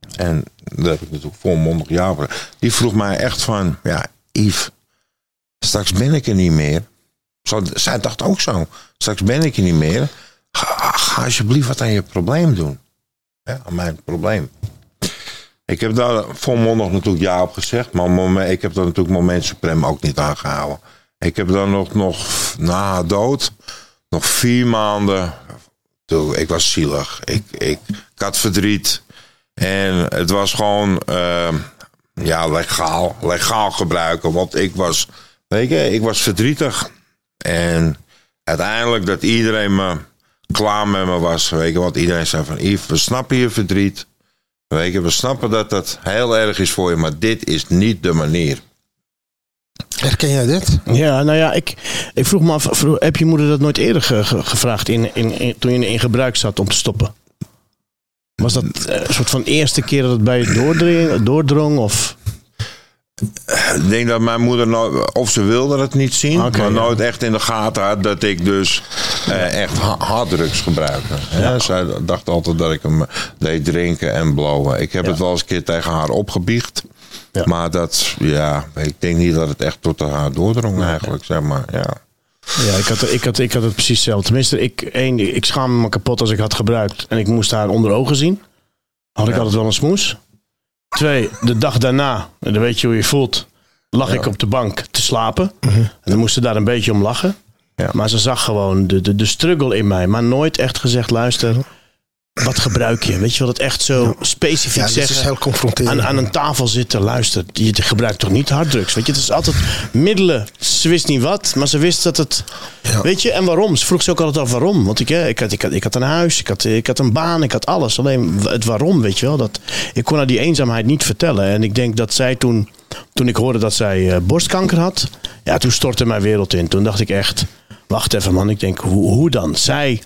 En dat heb ik natuurlijk volmondig ja voor. Die vroeg mij echt van, ja, Yves, straks ben ik er niet meer. Zo, zij dacht ook zo. Straks ben ik er niet meer. Ga, ga alsjeblieft wat aan je probleem doen. Ja, aan mijn probleem. Ik heb daar volmondig natuurlijk ja op gezegd. Maar moment, ik heb daar natuurlijk moment suprem ook niet aangehouden. Ik heb dan nog, nog na haar dood, nog vier maanden. Toen, ik was zielig. Ik, ik, ik had verdriet. En het was gewoon uh, ja, legaal. Legaal gebruiken. Want ik was, weet je, ik was verdrietig. En uiteindelijk dat iedereen me klaar met me was. Weet je, want iedereen zei van Yves, we snappen je verdriet. Weet je, we snappen dat dat heel erg is voor je. Maar dit is niet de manier. Herken jij dit? Ja, nou ja, ik, ik vroeg me af, vroeg, heb je moeder dat nooit eerder ge, ge, gevraagd in, in, in, toen je in gebruik zat om te stoppen? Was dat een soort van eerste keer dat het bij je doordring, doordrong? Of? Ik denk dat mijn moeder, nooit, of ze wilde het niet zien, okay, maar ja. nooit echt in de gaten had dat ik dus eh, echt harddrugs gebruikte. Ja. Ja, zij dacht altijd dat ik hem deed drinken en blowen. Ik heb ja. het wel eens een keer tegen haar opgebiecht. Ja. Maar dat, ja, ik denk niet dat het echt tot haar doordrong eigenlijk, zeg maar, ja. Ja, ik had, ik, had, ik had het precies hetzelfde. Tenminste, ik, één, ik schaamde me kapot als ik had gebruikt en ik moest haar onder ogen zien. Had ik ja. altijd wel een smoes. Twee, de dag daarna, en dan weet je hoe je voelt, lag ja. ik op de bank te slapen. Mm-hmm. En dan moest ze daar een beetje om lachen. Ja. Maar ze zag gewoon de, de, de struggle in mij. Maar nooit echt gezegd, luister, wat gebruik je? Weet je wel, dat echt zo ja. specifiek ja, zeggen. Is heel confronterend. Aan, aan een tafel zitten, luister, je gebruikt toch niet harddrugs? Weet je, het is altijd middelen. Ze wist niet wat, maar ze wist dat het... Ja. Weet je, en waarom? Ze vroeg ze ook altijd af waarom. Want ik, ik, had, ik, had, ik had een huis, ik had, ik had een baan, ik had alles. Alleen het waarom, weet je wel. Dat, ik kon haar die eenzaamheid niet vertellen. En ik denk dat zij toen, toen ik hoorde dat zij uh, borstkanker had, ja, toen stortte mijn wereld in. Toen dacht ik echt, wacht even man, ik denk, hoe, hoe dan? Zij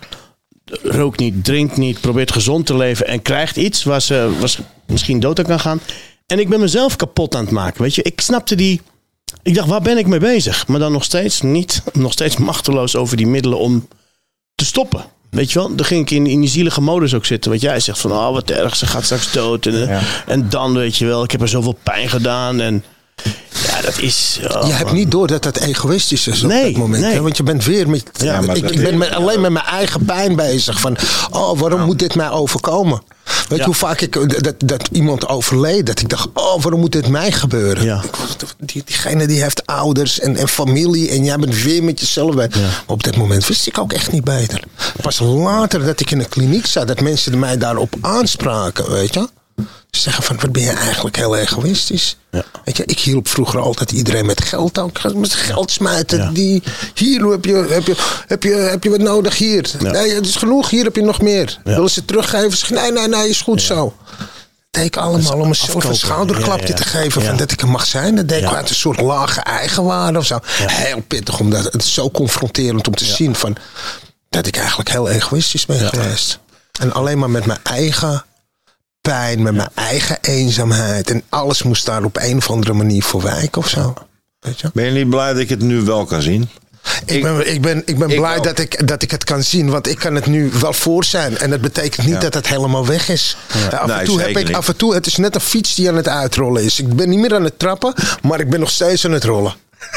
rookt niet, drinkt niet, probeert gezond te leven en krijgt iets waar ze was misschien dood aan kan gaan. En ik ben mezelf kapot aan het maken, weet je. Ik snapte die... Ik dacht, waar ben ik mee bezig? Maar dan nog steeds niet, nog steeds machteloos over die middelen om te stoppen. Weet je wel, dan ging ik in, in die zielige modus ook zitten. Wat jij zegt van, oh wat erg, ze gaat straks dood. En, ja. en dan, weet je wel, ik heb er zoveel pijn gedaan. En ja, dat is... Oh, je hebt man. niet door dat dat egoïstisch is op nee, dat moment. Nee. Hè? Want je bent weer met... Ja, ik ik ben met, alleen met mijn eigen pijn bezig. Van, oh, waarom ja. moet dit mij overkomen? Weet ja. je hoe vaak ik dat, dat iemand overleed? Dat ik dacht, oh, waarom moet dit mij gebeuren? Ja. Die, diegene die heeft ouders en, en familie. En jij bent weer met jezelf bij. Ja. Maar op dat moment wist ik ook echt niet beter. Pas later dat ik in een kliniek zat, dat mensen mij daarop aanspraken, weet je. Ze zeggen van, wat ben je eigenlijk heel egoïstisch. Ja. Weet je, ik hielp vroeger altijd iedereen met geld ook. Met geld smijten. Ja. Die, hier heb je, heb, je, heb, je, heb je wat nodig hier. Ja. Nee, het is genoeg, hier heb je nog meer. Ja. Willen ze teruggeven? Zeg, nee, nee, nee, is goed ja. zo. Dat deed ik allemaal om mezelf een schouderklapje ja, ja, ja. te geven. Ja. Van dat ik er mag zijn. Dat deed ik ja. uit een soort lage eigenwaarde of zo. Ja. Heel pittig, omdat het is zo confronterend om te ja. zien van, dat ik eigenlijk heel egoïstisch ben ja. geweest. En alleen maar met mijn eigen pijn, met ja. mijn eigen eenzaamheid. En alles moest daar op een of andere manier voor wijken of zo. Weet je? Ben je niet blij dat ik het nu wel kan zien? Ik, ik ben, ik ben, ik ben ik blij dat ik, dat ik het kan zien. Want ik kan het nu wel voor zijn. En dat betekent niet ja. dat het helemaal weg is. Ja. Af, nee, en toe heb ik, af en toe, het is net een fiets die aan het uitrollen is. Ik ben niet meer aan het trappen, maar ik ben nog steeds aan het rollen.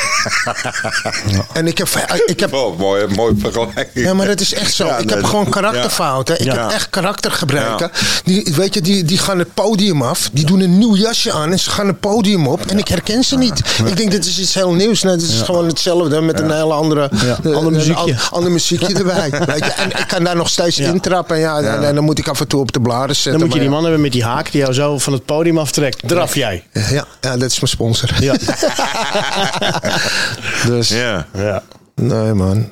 Ja. En ik heb, ik heb oh, mooi, mooi vergelijking. Ja, maar het is echt zo. Ja, ik nee, heb gewoon karakterfouten. Ik ja. heb echt karaktergebreken. Ja. Die, weet je, die, die gaan het podium af. Die doen een nieuw jasje aan en ze gaan het podium op. En ik herken ze niet. Ja. Ik denk, dit is iets heel nieuws. Nee, dit is ja. gewoon hetzelfde met ja. een hele andere, ja. uh, ander muziekje, een ander muziekje erbij. Weet je? En ik kan daar nog steeds ja. intrappen. Ja, ja. En, en dan moet ik af en toe op de bladen zetten. Dan moet je die ja. man hebben met die haak die jou zo van het podium aftrekt. Draf jij. Ja, ja, dat is mijn sponsor. Ja. Dus, ja. ja. Nee, man.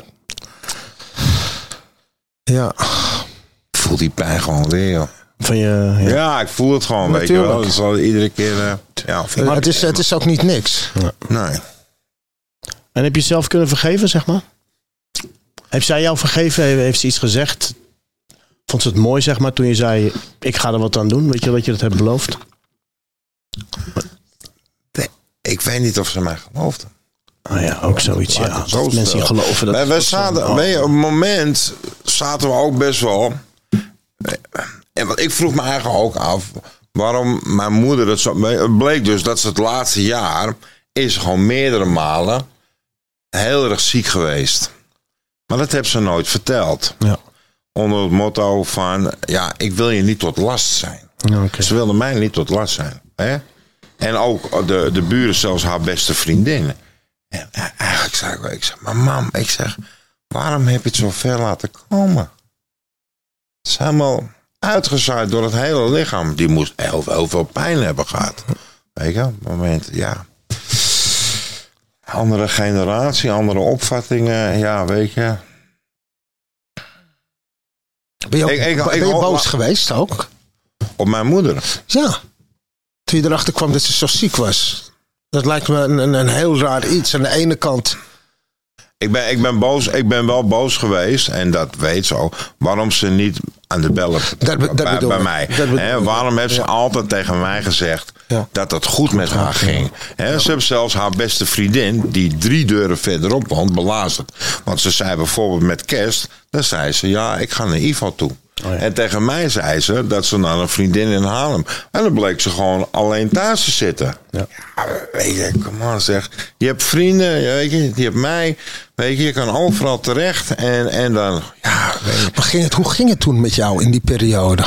Ja. Ik voel die pijn gewoon weer, joh. Van je, ja. ja, ik voel het gewoon, weet je wel. Het zal iedere keer... Uh, ja, maar het is, het is ook niet niks. Ja. Nee. En heb je zelf kunnen vergeven, zeg maar? Heeft zij jou vergeven? Heeft ze iets gezegd? Vond ze het mooi, zeg maar, toen je zei, ik ga er wat aan doen? Weet je dat je dat hebt beloofd? Nee, ik weet niet of ze mij geloofde. Oh ja, ook zoiets, ja. Zo mensen die geloven dat... Wij, wij zaten, oh. weet je, op het moment zaten we ook best wel... En wat ik vroeg me eigenlijk ook af... waarom mijn moeder het zo... Het bleek dus dat ze het laatste jaar... is gewoon meerdere malen... heel erg ziek geweest. Maar dat heeft ze nooit verteld. Ja. Onder het motto van... ja, ik wil je niet tot last zijn. Ja, okay. Ze wilde mij niet tot last zijn. Hè? En ook de, de buren, zelfs haar beste vriendin. En eigenlijk zei ik, ik zeg, maar mam, ik zeg... waarom heb je het zo ver laten komen? Het is helemaal uitgezaaid door het hele lichaam. Die moest heel, heel veel pijn hebben gehad. Weet je, op het moment, ja... Andere generatie, andere opvattingen, ja, weet je. Ben je, ook, Ik- ik- ben ik- je ik- boos geweest ook? Op mijn moeder. Ja. Toen je erachter kwam dat ze zo ziek was. Dat lijkt me een, een, een heel raar iets. Aan de ene kant... Ik ben, ik ben boos, ik ben wel boos geweest, en dat weet ze ook, waarom ze niet aan de bellen Dat be- dat bij, bedoel bij ik. mij. Dat bedoel Hè, ik. waarom heeft ze Ja. altijd tegen mij gezegd Ja. dat het goed met haar ging. ging? Hè, ze heeft zelfs haar beste vriendin, die drie deuren verderop woont, belazerd. Want ze zei bijvoorbeeld met kerst, dan zei ze, ja, ik ga naar Ivo toe. Oh ja. En tegen mij zei ze dat ze naar een vriendin in Haarlem. En dan bleek ze gewoon alleen thuis te zitten. Ja. Ja, weet je, kom aan zeg. Je hebt vrienden, weet je, je hebt mij. Weet je, je kan overal terecht. En, en dan, ja, weet je. Maar ging het, hoe ging het toen met jou in die periode?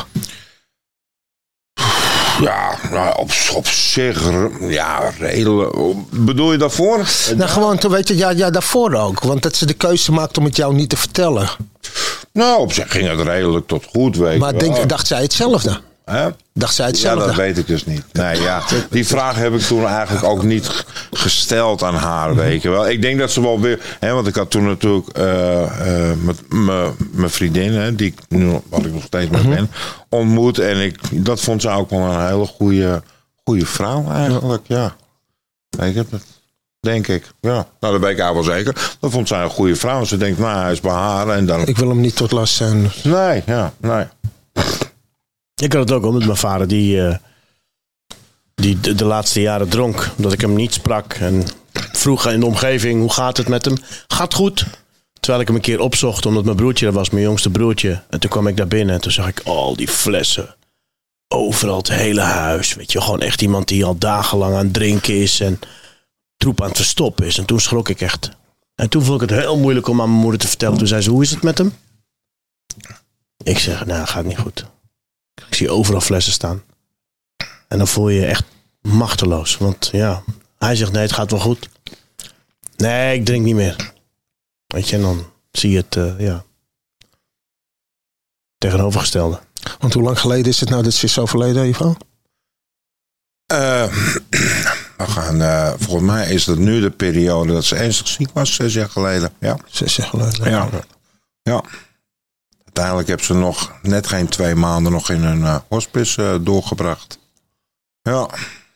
Ja, nou, op, op zich, ja, redelijk. Bedoel je daarvoor? Nou, gewoon, toen weet je, ja, ja, daarvoor ook. Want dat ze de keuze maakt om het jou niet te vertellen. Nou, op zich ging het redelijk tot goed, weet Maar je denk, wel. dacht zij hetzelfde? Hè? Dacht zij Ja, hetzelfde? dat weet ik dus niet. Nee, ja. Die vraag heb ik toen eigenlijk ook niet g- gesteld aan haar, weet je wel. Ik denk dat ze wel weer... Hè, want ik had toen natuurlijk uh, uh, met mijn vriendin, hè, die ik nu, wat ik nog steeds mee ben, ontmoet. En ik, dat vond ze ook wel een hele goede, goede vrouw eigenlijk, ja. Weet je, dat denk ik. Ja, nou, dat weet ik eigenlijk wel zeker. Dat vond zij een goede vrouw. En ze denkt, nou, hij is bij haar en dan... Ik wil hem niet tot last zijn. Nee, ja, nee. Ik had het ook al met mijn vader, die, uh, die de, de laatste jaren dronk. Omdat ik hem niet sprak. En vroeg in de omgeving, hoe gaat het met hem? Gaat goed. Terwijl ik hem een keer opzocht, omdat mijn broertje er was, mijn jongste broertje. En toen kwam ik daar binnen en toen zag ik al die flessen. Overal het hele huis. Weet je, gewoon echt iemand die al dagenlang aan het drinken is. En troep aan het verstoppen is. En toen schrok ik echt. En toen vond ik het heel moeilijk om aan mijn moeder te vertellen. Toen zei ze, hoe is het met hem? Ik zeg, nou, gaat niet goed. Ik zie overal flessen staan. En dan voel je je echt machteloos. Want ja, hij zegt nee, het gaat wel goed. Nee, ik drink niet meer. Weet je, en dan zie je het, uh, ja, tegenovergestelde. Want hoe lang geleden is het nou dat ze is overleden, Ivo? Uh, we gaan, uh, volgens mij is dat nu de periode dat ze ernstig ziek was, zes jaar geleden. Ja. Zes jaar geleden. Ja. Ja. Uiteindelijk heb ze nog net geen twee maanden nog in een uh, hospice uh, doorgebracht. Ja.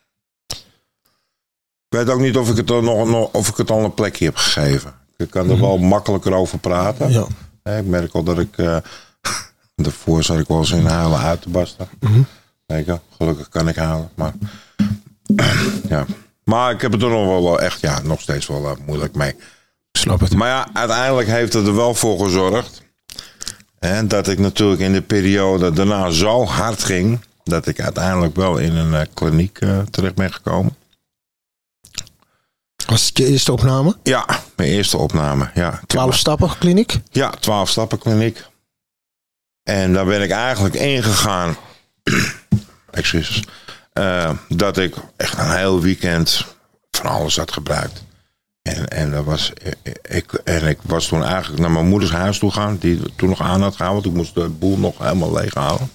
Ik weet ook niet of ik het al, nog, nog, of ik het al een plekje heb gegeven. Ik kan er mm-hmm. wel makkelijker over praten. Ja. Ja, ik merk al dat ik... Uh, daarvoor zat ik wel eens in huilen uit te barsten. Mm-hmm. Weet je, gelukkig kan ik huilen. Maar, ja. maar ik heb het er nog wel echt, ja, nog steeds wel uh, moeilijk mee. Snap het. Maar ja, uiteindelijk heeft het er wel voor gezorgd. Hè, dat ik natuurlijk in de periode daarna zo hard ging. Dat ik uiteindelijk wel in een uh, kliniek uh, terecht ben gekomen. Was het je eerste opname? Ja, mijn eerste opname. Ja. Twaalf stappen kliniek? Ja, twaalf stappen kliniek. En daar ben ik eigenlijk ingegaan. Excuses. Uh, dat ik echt een heel weekend van alles had gebruikt. En, en, dat was, ik, en ik was toen eigenlijk naar mijn moeders huis toe gaan. Die toen nog aan had gehouden. Want ik moest de boel nog helemaal leeg halen.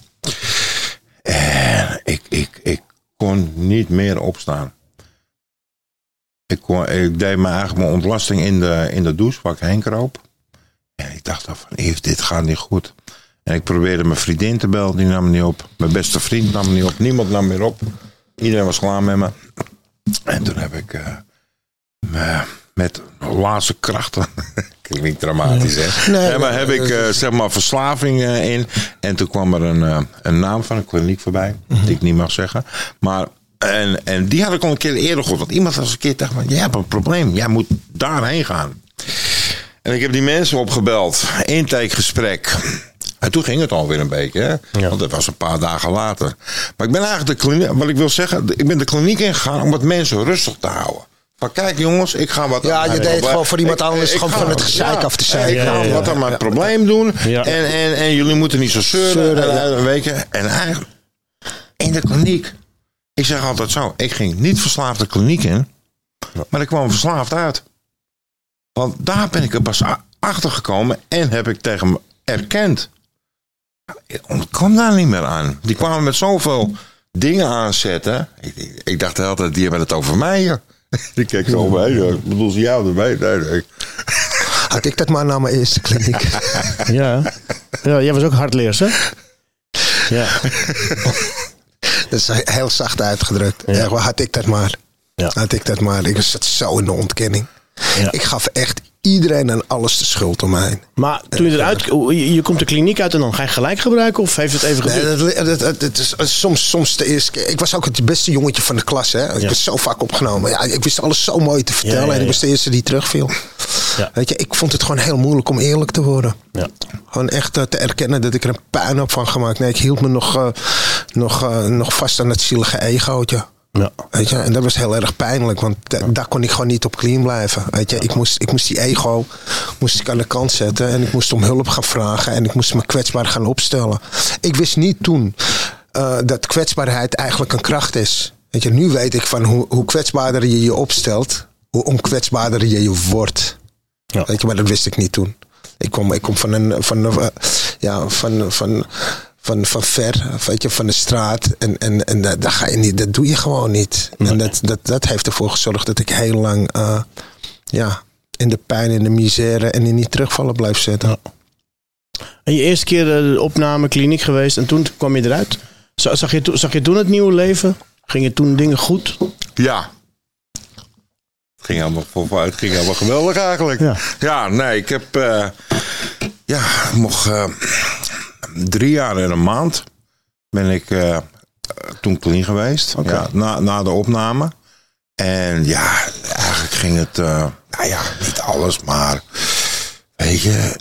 En ik, ik, ik kon niet meer opstaan. Ik, kon, ik deed me eigenlijk mijn ontlasting in de, in de douche waar ik heen kroop. En ik dacht dan van, Yves, dit gaat niet goed. En ik probeerde mijn vriendin te bellen, die nam me niet op. Mijn beste vriend nam me niet op. Niemand nam meer op. Iedereen was klaar met me. En toen heb ik uh, me, met laatste krachten... Klinkt dramatisch, hè? Nee, nee, maar heb ik uh, zeg maar verslaving uh, in. En toen kwam er een, uh, een naam van een kliniek voorbij. Mm-hmm. Die ik niet mag zeggen. Maar... En, en die had ik al een keer eerder gehoord. Want iemand was een keer dacht van, jij hebt een probleem. Jij moet daarheen gaan. En ik heb die mensen opgebeld. Intakegesprek. En toen ging het alweer een beetje. Hè? Ja. Want dat was een paar dagen later. Maar ik ben eigenlijk de kliniek... Wat ik wil zeggen... Ik ben de kliniek ingegaan om het mensen rustig te houden. Van kijk jongens, ik ga wat... Ja, je deed het gewoon voor iemand ik, anders. ik, gewoon ik van ga, het gezeik ja, af te zijn. Ik ga ja, ja, wat aan mijn ja. probleem doen. Ja. En, en, en jullie moeten niet zo zeuren. Zeuren, en, ja. en, weet je, en eigenlijk... In de kliniek... Ik zeg altijd zo, ik ging niet verslaafd de kliniek in, maar ik kwam verslaafd uit. Want daar ben ik er pas a- achter gekomen en heb ik tegen me erkend. Ik kwam daar niet meer aan. Die kwamen met zoveel dingen aanzetten. Ik, ik, ik dacht de hele tijd, die hebben het over mij hier. Die keek zo bij. Ik bedoel, ze jou erbij. Nee, nee. Had ik dat maar naar mijn eerste kliniek. Ja. Ja, jij was ook hardleers, hè? Ja. Dat is heel zacht uitgedrukt. Ja. Ja. Had ik dat maar. Ja. Had ik dat maar. Ik zat zo in de ontkenning. Ja. Ik gaf echt iedereen en alles de schuld om mij heen. Maar toen je eruit... Je, je komt de kliniek uit en dan ga je gelijk gebruiken? Of heeft het even Nee, geduurd? dat, dat, dat, dat is, soms, soms de eerste keer. Ik was ook het beste jongetje van de klas. Hè? Ik Ja. was zo vaak opgenomen. Ja, ik wist alles zo mooi te vertellen. Ja, ja, ja. En ik was de eerste die terugviel. Ja. Weet je, ik vond het gewoon heel moeilijk om eerlijk te worden. Ja. Gewoon echt uh, te erkennen dat ik er een puin heb van gemaakt. Nee, ik hield me nog, uh, nog, uh, nog vast aan het zielige egootje. Ja. Weet je, en dat was heel erg pijnlijk, want da- daar kon ik gewoon niet op clean blijven. Weet je, ik moest, ik moest die ego moest ik aan de kant zetten en ik moest om hulp gaan vragen en ik moest me kwetsbaar gaan opstellen. Ik wist niet toen uh, dat kwetsbaarheid eigenlijk een kracht is. Weet je, nu weet ik van hoe, hoe kwetsbaarder je je opstelt, hoe onkwetsbaarder je je wordt. Ja. Weet je, maar dat wist ik niet toen. Ik kom, ik kom van een, van, uh, ja, van, van, van, van ver, weet je, van de straat. En, en, en dat, dat ga je niet, dat doe je gewoon niet. Nee. En dat, dat, dat heeft ervoor gezorgd dat ik heel lang uh, ja, in de pijn, in de misère en in die terugvallen blijf zitten. Ja. En je eerste keer de opname, kliniek geweest en toen kwam je eruit. Zag je, to- zag je toen het nieuwe leven? Gingen toen dingen goed? Ja. Het ging allemaal vooruit. Het ging allemaal geweldig eigenlijk. Ja. Ja, nee, ik heb... Uh, ja, nog uh, drie jaar en een maand ben ik uh, toen clean geweest. Okay. Ja, na, na de opname. En ja, eigenlijk ging het... Uh, nou ja, niet alles, maar... Weet je...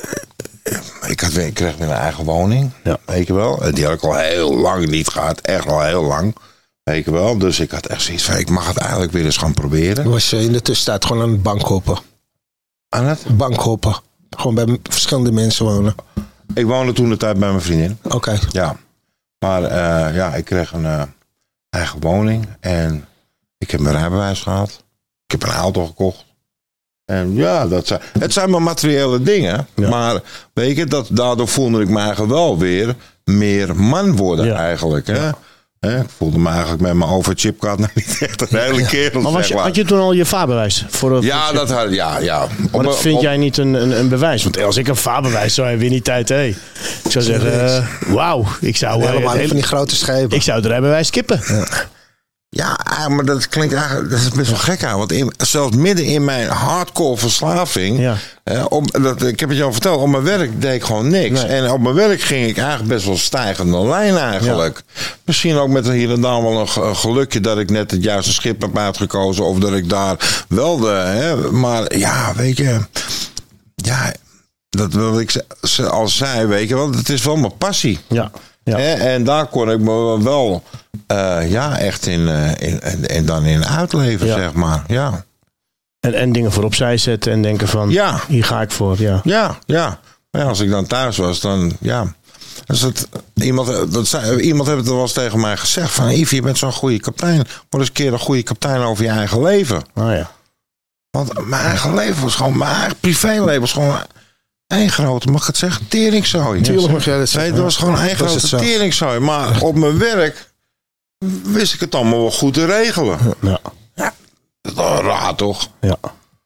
Ik, had weer, ik kreeg weer een eigen woning. Ja. Weet je wel. En die had ik al heel lang niet gehad. Echt al heel lang. Weet je wel. Dus ik had echt zoiets van... Ik mag het eigenlijk weer eens gaan proberen. Ik was uh, in de tussentijd gewoon aan het bankhoppen. Aan het? Bankhoppen. Gewoon bij m- verschillende mensen wonen. Ik woonde toen de tijd bij mijn vriendin. Oké. Okay. Ja. Maar uh, ja, ik kreeg een uh, eigen woning. En ik heb mijn rijbewijs gehad. Ik heb een auto gekocht. En ja, dat zijn, het zijn maar materiële dingen. Ja. Maar weet je, dat, daardoor voelde ik me eigenlijk wel weer meer man worden Ja. eigenlijk. Hè? Ja. Hè? Ik voelde me eigenlijk met mijn overchipkaart nou niet echt een hele kerel. Maar was zeg je, maar. had je toen al je vaarbewijs? Voor een, Ja, dat had, ja, ja. Maar dat Op- vind op- jij niet een, een, een bewijs? Want als ik een vaarbewijs zou hebben in die tijd, hé. Ik zou zeggen, uh, wauw, ik zou, uh, Helemaal heel- van die grote schepen. ik zou het rijbewijs skippen. Ja. Ja, maar dat klinkt eigenlijk, dat is best wel gek aan. Want in, zelfs midden in mijn hardcore verslaving. Ja. Eh, op, dat, ik heb het je al verteld, op mijn werk deed ik gewoon niks. Nee. En op mijn werk ging ik eigenlijk best wel stijgende lijn eigenlijk. Misschien ook met hier en daar wel een ge- een gelukje dat ik net het juiste schip heb uitgekozen. Of dat ik daar wel de. Hè, maar ja, weet je. Ja, dat wil ik ze- al zei, weet je wel. Het is wel mijn passie. Ja. Ja. Hè, en daar kon ik me wel uh, ja, echt in, uh, in, in, in dan in uitleven, Ja. zeg maar. Ja, En, en dingen voor opzij zetten en denken van, Ja. hier ga ik voor. Ja. ja, ja. Maar ja, als ik dan thuis was, dan ja. Als het, iemand, dat zei, iemand heeft het wel eens tegen mij gezegd van... Yves, je bent zo'n goede kapitein. Word eens een keer een goede kapitein over je eigen leven. Oh, ja. Want mijn eigen leven was gewoon... Mijn eigen privéleven was gewoon... één grote, mag ik het zeggen, teringzooi. Tuurlijk mag jij dat Nee, zeggen. dat was gewoon één Dat is grote het zo. teringzooi. Maar op mijn werk wist ik het allemaal wel goed te regelen. Ja. Dat is wel raar, toch? Ja.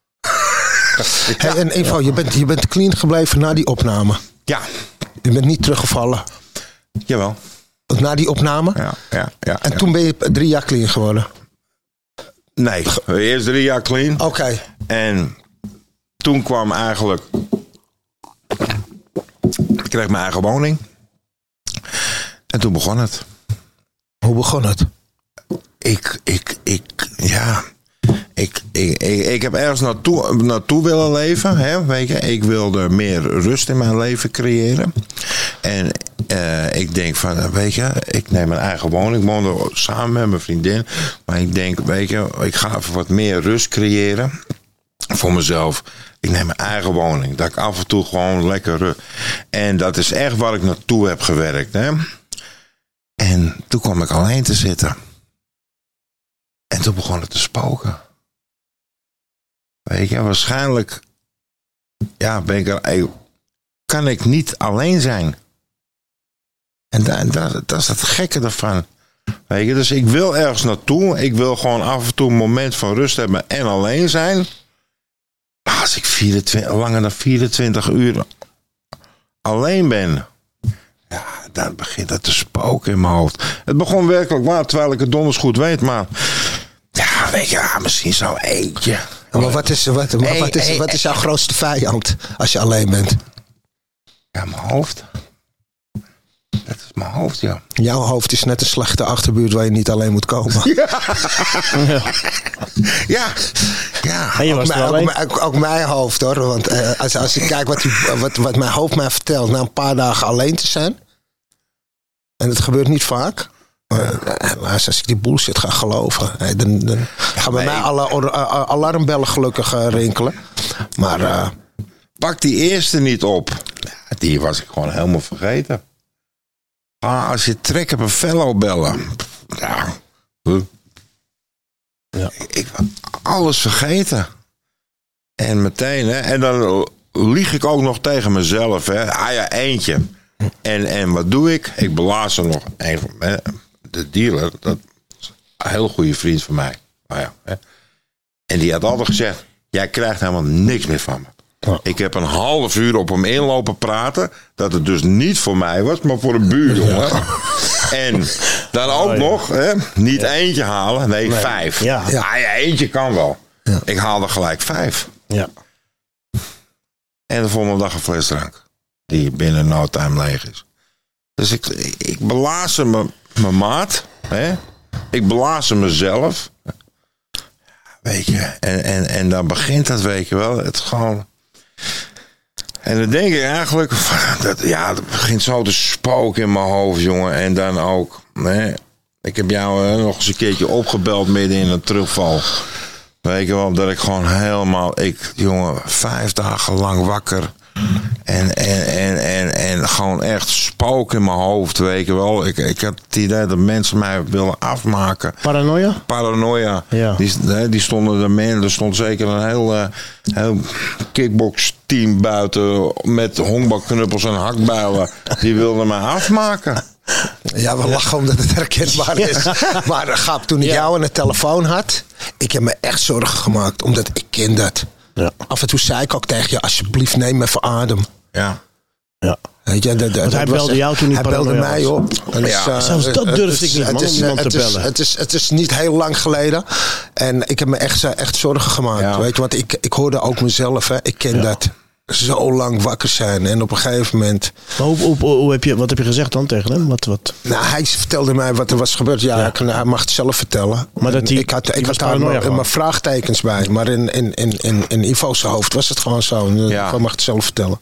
Hey, en Evo, je bent, je bent clean gebleven na die opname. Ja, Je bent niet teruggevallen jawel. na die opname. Ja, ja, ja. En ja. toen ben je drie jaar clean geworden. Nee, eerst drie jaar clean. Oké. En toen kwam eigenlijk... Ik kreeg mijn eigen woning. En toen begon het. Hoe begon het? Ik, ik, ik, ja... Ik, ik, ik, ik heb ergens naartoe, naartoe willen leven. Hè, weet je. Ik wilde meer rust in mijn leven creëren. En uh, ik denk van, weet je, ik neem mijn eigen woning. Ik woon er samen met mijn vriendin. Maar ik denk, weet je, ik ga even wat meer rust creëren. Voor mezelf. Ik neem mijn eigen woning. Dat ik af en toe gewoon lekker rust. En dat is echt waar ik naartoe heb gewerkt. Hè? En toen kwam ik alleen te zitten. En toen begon het te spoken. Weet je, waarschijnlijk... Ja, ben ik er, kan ik niet alleen zijn. En dat, dat, dat is het gekke ervan. Weet je, dus ik wil ergens naartoe. Ik wil gewoon af en toe een moment van rust hebben en alleen zijn. Maar als ik vierentwintig, langer dan vierentwintig uur alleen ben... Ja, dan begint het te spoken in mijn hoofd. Het begon werkelijk waar, terwijl ik het donders goed weet, maar... Ja, weet je, ja, misschien zo eentje. Maar wat is, wat, maar Hey, wat, is, hey, wat is jouw grootste vijand als je alleen bent? Ja, mijn hoofd. Dat is mijn hoofd, ja. Jouw hoofd is net een slechte achterbuurt waar je niet alleen moet komen. Ja. Ja. Ja. En je Ook, was er mijn, alleen. ook, mijn- ook, ook mijn hoofd hoor. Want uh, als, als ik kijk wat, die, wat, wat mijn hoofd mij vertelt na een paar dagen alleen te zijn. En dat gebeurt niet vaak. Maar uh, als ik die bullshit ga geloven. Uh, dan, dan gaan bij nee. mij alle or- uh, alarmbellen gelukkig uh, rinkelen. Maar uh, Pak die eerste niet op. Ja, die was ik gewoon helemaal vergeten. Ah, als je trek hebt een fellow bellen. Ja. Huh? Ja. Ik, ik was alles vergeten. En meteen, hè. En dan lieg ik ook nog tegen mezelf, hè. Ah ja, eentje. En, en wat doe ik? Ik belaas er nog een van hè. De dealer, dat is een heel goede vriend van mij. Nou ja, hè. En die had altijd gezegd, jij krijgt helemaal niks meer van me. Ja. Ik heb een half uur op hem inlopen praten. Dat het dus niet voor mij was, maar voor een buurjongen. Ja. En dan ook Oh, ja. nog, hè, niet ja. eentje halen, nee, nee. vijf. Ja. Ja. Ah, ja, eentje kan wel. Ja. Ik haalde gelijk vijf. Ja. En de volgende dag een fles drank. Die binnen no time leeg is. Dus ik, ik, ik belaas mijn maat. Hè? Ik belaas mezelf. Weet je. En, en, en dan begint dat, weet je wel. Het gewoon... En dan denk ik eigenlijk... Dat, ja, het begint zo te spoken in mijn hoofd, jongen. En dan ook... Hè? Ik heb jou hè, nog eens een keertje opgebeld midden in een terugval. Weet je wel, dat ik gewoon helemaal... Ik, jongen, vijf dagen lang wakker... En, en, en, en, en gewoon echt spook in mijn hoofd, weet je wel. Ik, ik had het idee dat mensen mij willen afmaken. Paranoia? Paranoia. Ja. Die, die stonden er, men, er stond zeker een heel, uh, heel kickbox-team buiten met honkbalknuppels en hakbijlen. Die wilden mij afmaken. ja, we lachen omdat het herkenbaar is. Maar uh, Gap, toen ik Ja. jou aan de telefoon had, ik heb me echt zorgen gemaakt, omdat ik ken dat. Ja. Af en toe zei ik ook tegen je, alsjeblieft neem even adem. Ja. Ja. Weet je, dat, Want hij dat was belde echt- jou toen hij Hij belde paranoia mij was. op. En Ja. uh, Zelfs dat het durfde is- ik niet, man, het is, om iemand het te is- bellen. Het is, het is niet heel lang geleden. En ik heb me echt, echt zorgen gemaakt. Ja. Weet je, want ik, ik hoorde ook mezelf. Hè. Ik ken Ja. dat. Zo lang wakker zijn. En op een gegeven moment... Maar hoe, hoe, hoe heb je, wat heb je gezegd dan tegen hem? Wat, wat? Nou, hij vertelde mij wat er was gebeurd. Ja, Ja. Hij, kan- hij mag het zelf vertellen. Maar dat En die- ik had, die ik was had daar paranoia mijn, gewoon. mijn vraagtekens bij. Maar in, in, in, in, in Ivo's hoofd was het gewoon zo. En Ja. Hij mag het zelf vertellen.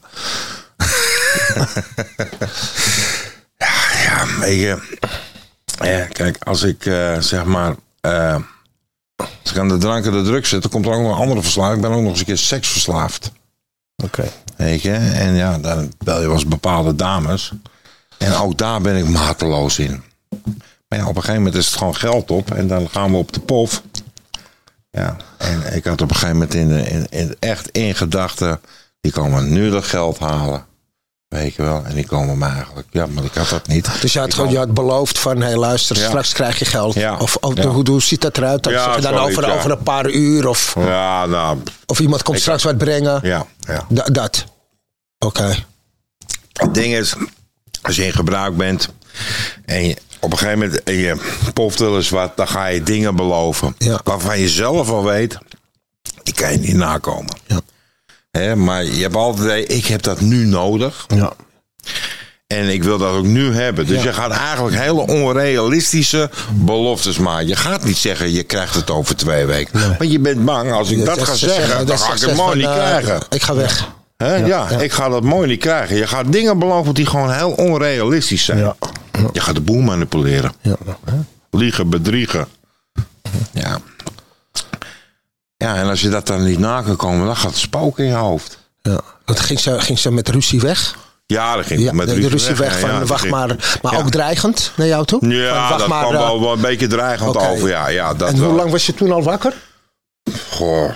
Ja, weet je. Ja, kijk, als ik uh, zeg maar. Uh, als ik aan de drank en de drugs zit, dan komt er ook nog een andere verslaving. Ik ben ook nog eens een keer seksverslaafd. Oké. Okay. Weet je, en ja, dan bel je wel eens bepaalde dames. En ook daar ben ik mateloos in. Maar ja, op een gegeven moment is het gewoon geld op. En dan gaan we op de pof. Ja, en ik had op een gegeven moment in, de, in, in, echt in gedachten. Die komen nu dat geld halen. Weet je wel, en die komen me eigenlijk. Ja, maar ik had dat niet. Dus je had, ik gewoon, je had beloofd van, hé hey, luister, Ja. straks krijg je geld. Ja. Of, of Ja. Hoe, hoe ziet dat eruit? Dat Ja, zeg je dan zoiets, over, ja. over een paar uur? Of, Ja, nou. of iemand komt Ik- straks wat brengen? Ja, ja. Da- dat. Oké. Okay. Het ding is, als je in gebruik bent en je, op een gegeven moment en je poft wel eens wat, dan ga je dingen beloven. Ja. Waarvan je zelf al weet, die kan je niet nakomen. Ja. Hè, maar je hebt altijd, ik heb dat nu nodig. Ja. En ik wil dat ook nu hebben. Dus Ja. je gaat eigenlijk hele onrealistische beloftes maken. Je gaat niet zeggen, je krijgt het over twee weken. Nee. Want je bent bang, als ik dat Dat ga ze zeggen, dan dat ga ze ik het zeggen mooi niet van, uh, krijgen. Ik ga weg. Hè? Ja, ja, ja, ik ga dat mooi niet krijgen. Je gaat dingen beloven die gewoon heel onrealistisch zijn. Ja. Je gaat de boel manipuleren. Ja. Liegen, bedriegen. Ja. Ja, en als je dat dan niet na kan komen, dan gaat het spoken in je hoofd. Ja. Dat ging, ze, ging ze met ruzie weg? Ja, dat ging ja, met de, ruzie, de ruzie weg. weg van, ja, wacht ging, maar, maar ja. ook dreigend naar jou toe? Ja, van, wacht dat maar, kwam wel, wel een beetje dreigend okay. over. Ja, ja, dat en hoe wel. lang was je toen al wakker? Goh.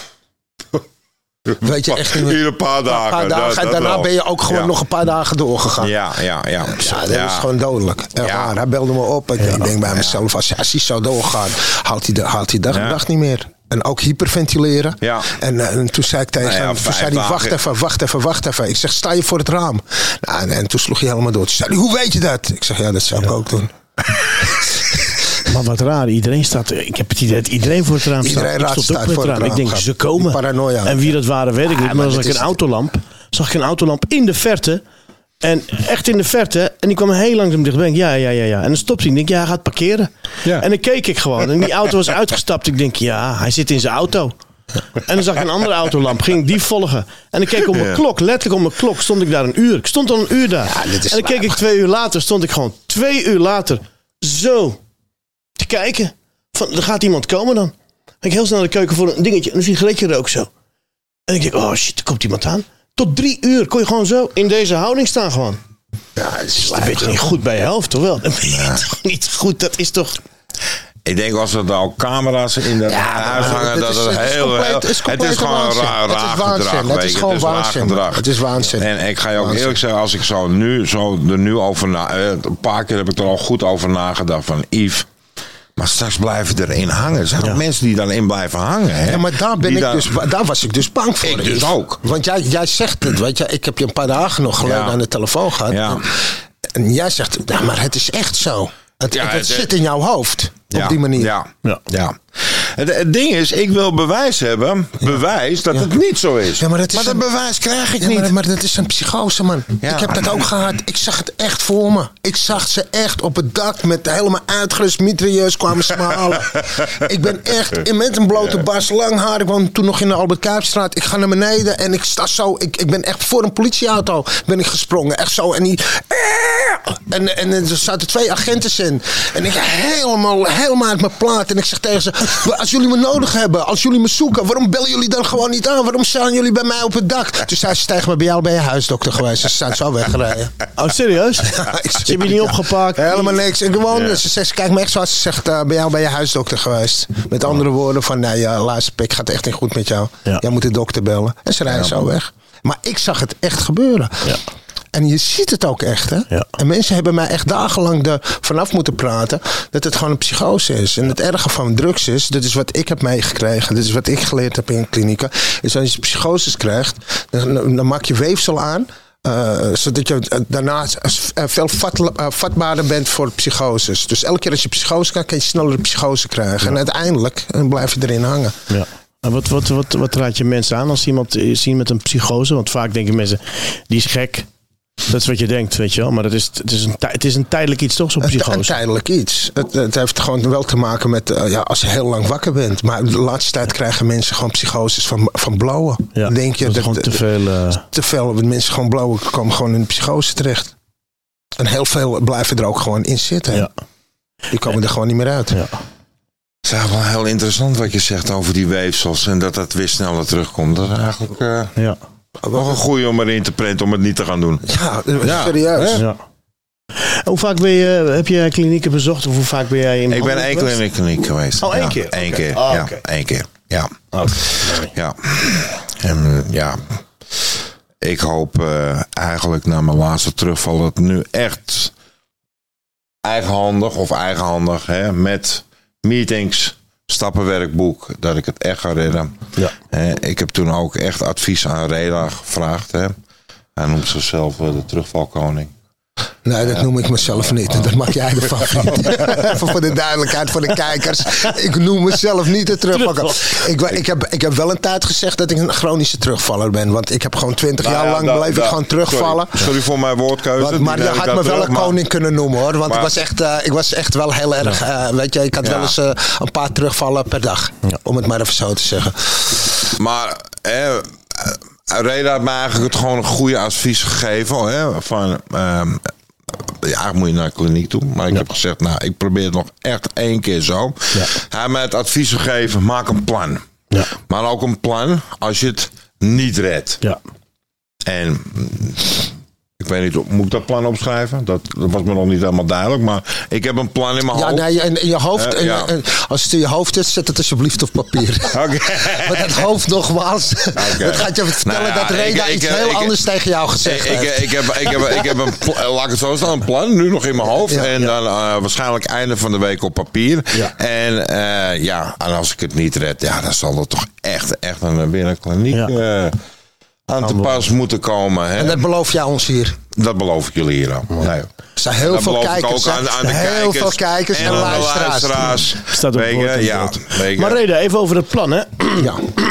Weet je echt in een paar dagen. Een paar dagen. Dat, en daarna dat ben je ook gewoon ja. nog een paar dagen doorgegaan. Ja, ja, ja. Ja, dat ja. is gewoon dodelijk. Echt ja. waar. Hij belde me op. En ja. ik denk bij mezelf, als hij zo doorgaat, haalt hij de, haalt hij de dag, ja. dag niet meer. En ook hyperventileren. Ja. En, uh, en toen zei ik tegen nou ja, hem, toen zei hij, wacht even, wacht even, wacht even. Ik zeg, sta je voor het raam? Nou, en, en toen sloeg hij helemaal door. Toen zei hij, hoe weet je dat? Ik zeg, ja, dat zou ik ja. ook doen. Maar wat raar, iedereen staat. Ik heb het idee dat iedereen voor het raam staat. Iedereen ik stond staat ook met voor het raam. Ik denk, gaat. ze komen. Paranoia. En wie dat waren, weet ik niet. Ja, maar dan zag ik een is... autolamp. Zag ik een autolamp in de verte. En echt in de verte. En die kwam heel langzaam dichtbij. Ja, ja, ja, ja. En dan stopt hij. Ik denk, ja, hij gaat parkeren. Ja. En dan keek ik gewoon. En die auto was uitgestapt. Ik denk, ja, hij zit in zijn auto. En dan zag ik een andere autolamp. Ging ik die volgen. En dan keek ik op mijn ja. klok. Letterlijk op mijn klok stond ik daar een uur. Ik stond al een uur daar. Ja, en dan keek ik twee uur later. Stond ik gewoon twee uur later. Zo. Te kijken. Van, er gaat iemand komen dan. Dan ging ik heel snel naar de keuken voor een dingetje. Een sigaretje rook zo. En ik denk, oh shit, er komt iemand aan. Tot drie uur kon je gewoon zo in deze houding staan gewoon. Ja, dat is een beetje niet goed bij je helft, toch wel? Dat ben je toch niet goed, dat is toch... Ik denk als er al camera's in dat ja, huis hangen, dat het heel... Het is, het is gewoon een raar, raar gedrag. Het is gewoon waanzin. Het is waanzin. En ik ga je ook waanzin. eerlijk zeggen, als ik zo nu, zo er nu over na... Een paar keer heb ik er al goed over nagedacht van Yves... Maar straks blijven erin hangen. Er zijn ja. ook mensen die dan in blijven hangen. Hè? Ja, maar daar, ben ik dan... dus, daar was ik dus bang voor. Ik dus ook. Want jij, jij zegt het. Weet je, ik heb je een paar dagen nog geleden ja. aan de telefoon gehad. Ja. En, en jij zegt, ja, maar het is echt zo. Het, ja, het, het zit in jouw hoofd. Ja. Op die manier. Ja. Ja. ja. Het, het ding is, ik wil bewijs hebben. Bewijs dat ja. het niet zo is. Ja, maar dat, is maar een... dat bewijs krijg ik ja, niet. Maar, maar dat is een psychose, man. Ja. Ik heb dat ook gehad. Ik zag het echt voor me. Ik zag ze echt op het dak met helemaal uitgerust mitrailleurs kwamen smalen. Ik ben echt met een blote bas, lang haar. Ik woonde toen nog in de Albert Kuipstraat. Ik ga naar beneden en ik sta zo. Ik, ik ben echt voor een politieauto ben ik gesprongen. Echt zo. En die... En, en er zaten twee agenten in. En ik helemaal, helemaal uit mijn plaat. En ik zeg tegen ze, als jullie me nodig hebben, als jullie me zoeken, waarom bellen jullie dan gewoon niet aan? Waarom staan jullie bij mij op het dak? Toen zei ze tegen me, ben jij al bij je huisdokter geweest? Ze zijn zo weggereden. Oh, serieus? Ja, ik ze hebben je niet opgepakt? Helemaal niks. Ik gewoon, ja. ze, ze kijkt me echt zo als ze zegt, uh, ben jij al bij je huisdokter geweest? Met andere woorden van, nee, ja, luister pik, gaat echt niet goed met jou. Ja. Jij moet de dokter bellen. En ze rijden ja, zo weg. Maar ik zag het echt gebeuren. Ja. En je ziet het ook echt, hè? Ja. En mensen hebben mij echt dagenlang er vanaf moeten praten dat het gewoon een psychose is. En het erge van drugs is, dat is wat ik heb meegekregen, dat is wat ik geleerd heb in klinieken, is als je psychoses krijgt, dan, dan maak je weefsel aan, uh, zodat je daarna veel vat, uh, vatbaarder bent voor psychoses. Dus elke keer als je psychose krijgt, kan je sneller een psychose krijgen. Ja. En uiteindelijk dan blijf je erin hangen. Ja. Wat, wat, wat, wat raad je mensen aan als iemand zien met een psychose? Want vaak denken mensen, die is gek. Dat is wat je denkt, weet je wel. Maar het is, het is, een, het is een tijdelijk iets, toch, zo'n psychose? Een tijdelijk iets. Het, het heeft gewoon wel te maken met uh, ja, als je heel lang wakker bent. Maar de laatste tijd krijgen mensen gewoon psychoses van, van blauwen. Ja, denk je dat, dat gewoon te veel... Uh... Te veel. Mensen gewoon blauwen komen gewoon in de psychose terecht. En heel veel blijven er ook gewoon in zitten. Ja. Die komen er gewoon niet meer uit. Ja. Het is eigenlijk wel heel interessant wat je zegt over die weefsels. En dat dat weer sneller terugkomt. Dat is eigenlijk... Uh... Ja. Nog een goeie om erin te printen om het niet te gaan doen. Ja, ja. serieus. Ja. Hoe vaak ben je, heb je klinieken bezocht? Of hoe vaak ben jij in Ik ben één keer in een kliniek geweest. Oh, één ja, keer? Eén okay. keer, oh, ja. Okay. Eén keer, ja. Okay. Ja. En ja, ik hoop uh, eigenlijk na mijn laatste terugval dat nu echt eigenhandig of eigenhandig hè, met meetings... stappenwerkboek, dat ik het echt ga redden. Ja. He, ik heb toen ook echt advies aan Reda gevraagd. He. Hij noemt zichzelf de terugvalkoning. Nee, dat noem ik mezelf niet. Dat mag jij ervan vinden. Even voor de duidelijkheid voor de kijkers. Ik noem mezelf niet de terugvaller. Ik, ik, heb, ik heb wel een tijd gezegd dat ik een chronische terugvaller ben. Want ik heb gewoon twintig nou ja, jaar lang da, bleef da, ik gewoon terugvallen. Sorry, sorry voor mijn woordkeuze. Want, maar je had me wel een koning maar, kunnen noemen hoor. Want maar, ik, was echt, uh, ik was echt wel heel erg... Uh, weet je, ik had ja. wel eens uh, een paar terugvallen per dag. Ja. Om het maar even zo te zeggen. Maar... Eh, Reda had me eigenlijk het gewoon een goede advies gegeven. Hè, van, um, ja, eigenlijk moet je naar de kliniek toe. Maar ik ja. heb gezegd, nou, ik probeer het nog echt één keer zo. Ja. Hij heeft mij het advies gegeven, maak een plan. Ja. Maar ook een plan als je het niet redt. Ja. En ik weet niet, moet ik dat plan opschrijven? Dat, dat was me nog niet helemaal duidelijk. Maar ik heb een plan in mijn ja, hoofd. Nee, in, in je hoofd uh, in, ja. in, als het in je hoofd is, zet het alsjeblieft op papier. Okay. Maar dat hoofd nogmaals. Okay. Dat gaat je vertellen nou ja, dat Reda ik, ik, iets ik, heel ik, anders ik, tegen jou gezegd ik, heeft. Ik, ik, heb, ik, heb, ik heb een plan, laat ik het zo staan, een plan. Nu nog in mijn hoofd. Ja, en ja. dan uh, waarschijnlijk einde van de week op papier. Ja. En uh, ja, en als ik het niet red, ja, dan zal er toch echt, echt een, weer een kliniek... Ja. Uh, aan te pas moeten komen. Hè? En dat beloof jij ons hier? Dat beloof ik jullie hier al. Nee. Er zijn heel dat veel kijkers. Aan, aan de heel kijkers veel kijkers en, en luisteraars. luisteraars. Staat op wegen, ja, maar Reda, even over het plan, hè? Ja.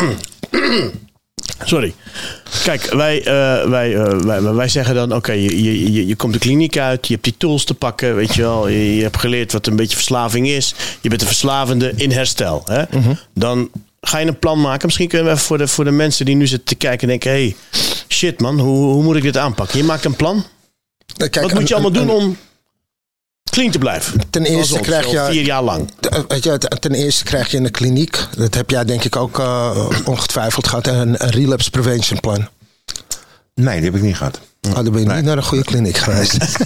Sorry. Kijk, wij, uh, wij, uh, wij, wij zeggen dan, oké, okay, je, je, je komt de kliniek uit, je hebt die tools te pakken, weet je wel. Je, je hebt geleerd wat een beetje verslaving is. Je bent een verslavende in herstel. Hè? Mm-hmm. Dan ga je een plan maken. Misschien kunnen we even voor de, voor de mensen die nu zitten te kijken en denken, hé, hey, shit man, hoe, hoe moet ik dit aanpakken? Je maakt een plan. Kijk, wat moet je allemaal een, doen om clean te blijven? Ten eerste ons, krijg je... Vier jaar lang. Weet je, ten eerste krijg je in de kliniek, dat heb jij denk ik ook uh, ongetwijfeld gehad, een, een relapse prevention plan. Nee, die heb ik niet gehad. Oh, dan ben je nee. niet naar een goede kliniek geweest. nee.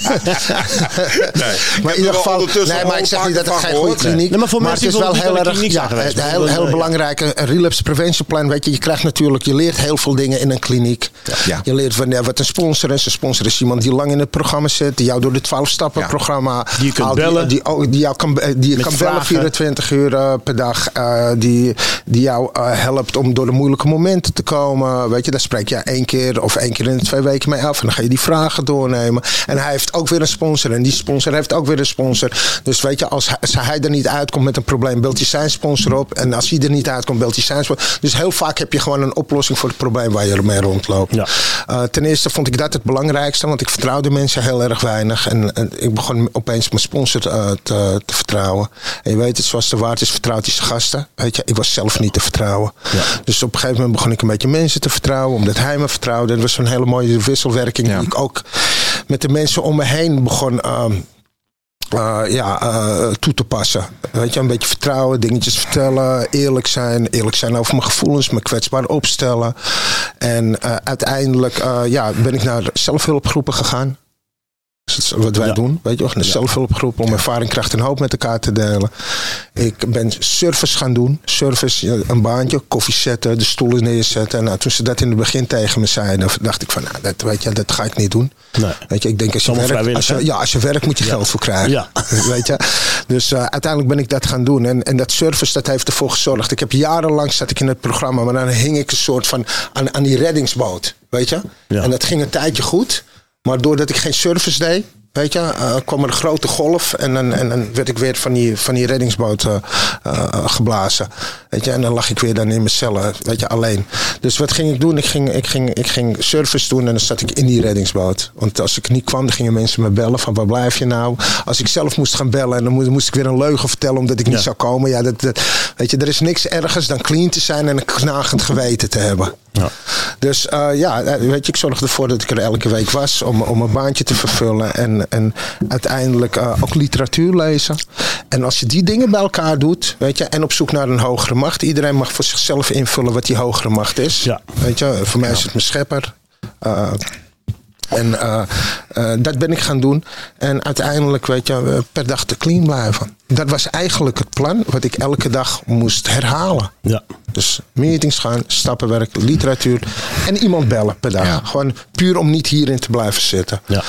Maar in ieder geval, nee, maar ik zeg niet dat het geen goede kliniek is. Nee, maar voor maar mensen het is wel heel erg, ja, geweest, heel, heel ja. belangrijke relapse prevention plan. Weet je, je krijgt natuurlijk, je leert heel veel dingen in een kliniek. Ja. Je leert wanneer wat een sponsor is. Een sponsor is iemand die lang in het programma zit, die jou door dit twaalf stappen programma die je kunt bellen, die, die, die jou kan, die je kan bellen vierentwintig uur uh, per dag, uh, die, die jou uh, helpt om door de moeilijke momenten te komen. Weet je, daar spreek je één keer of één keer in de twee weken mee af en dan ga je die vragen doornemen. En hij heeft ook weer een sponsor. En die sponsor heeft ook weer een sponsor. Dus weet je, als hij, als hij er niet uitkomt met een probleem, belt hij zijn sponsor op. En als hij er niet uitkomt, belt hij zijn sponsor. Dus heel vaak heb je gewoon een oplossing voor het probleem waar je ermee rondloopt. Ja. Uh, ten eerste vond ik dat het belangrijkste. Want ik vertrouwde mensen heel erg weinig. En, en ik begon opeens mijn sponsor uh, te, te vertrouwen. En je weet het, zoals de waard is, vertrouwt hij zijn gasten. Weet je, ik was zelf niet te vertrouwen. Ja. Dus op een gegeven moment begon ik een beetje mensen te vertrouwen. Omdat hij me vertrouwde. Dat was een hele mooie wisselwerking. Ja. Die ik ook met de mensen om me heen begon uh, uh, ja, uh, toe te passen. Weet je, een beetje vertrouwen, dingetjes vertellen, eerlijk zijn. Eerlijk zijn over mijn gevoelens, me kwetsbaar opstellen. En uh, uiteindelijk uh, ja, ben ik naar zelfhulpgroepen gegaan. Dat is wat wij ja. doen, weet je wel. Een ja. zelfhulpgroep om ervaring, kracht en hoop met elkaar te delen. Ik ben service gaan doen. Service, een baantje, koffie zetten, de stoelen neerzetten. En nou, toen ze dat in het begin tegen me zeiden, dacht ik van, nou, dat, weet je, dat ga ik niet doen. Nee. Weet je, ik denk als je werkt, als je, ja, als je werkt moet je ja. geld voor krijgen. Ja. Weet je? Dus uh, uiteindelijk ben ik dat gaan doen. En, en dat service, dat heeft ervoor gezorgd. Ik heb jarenlang zat ik in het programma, maar dan hing ik een soort van aan, aan die reddingsboot. Weet je? Ja. En dat ging een tijdje goed. Maar doordat ik geen service deed, weet je, uh, kwam er een grote golf en dan, en dan werd ik weer van die, van die reddingsboot uh, uh, geblazen. Weet je, en dan lag ik weer dan in mijn cellen, weet je, alleen. Dus wat ging ik doen? Ik ging, ik ging, ik ging service doen en dan zat ik in die reddingsboot. Want als ik niet kwam, dan gingen mensen me bellen van waar blijf je nou? Als ik zelf moest gaan bellen en dan moest, moest ik weer een leugen vertellen omdat ik niet ja. zou komen. Ja, dat, dat, weet je, er is niks ergers dan clean te zijn en een knagend geweten te hebben. Ja. Dus uh, ja, weet je, ik zorgde ervoor dat ik er elke week was om, om een baantje te vervullen en, en uiteindelijk uh, ook literatuur lezen. En als je die dingen bij elkaar doet, weet je, en op zoek naar een hogere macht. Iedereen mag voor zichzelf invullen wat die hogere macht is. Ja. Weet je, voor mij is het mijn schepper. Uh, En uh, uh, dat ben ik gaan doen. En uiteindelijk, weet je, per dag te clean blijven. Dat was eigenlijk het plan wat ik elke dag moest herhalen. Ja. Dus meetings gaan, stappenwerk, literatuur en iemand bellen per dag. Ja. Gewoon puur om niet hierin te blijven zitten. Ja.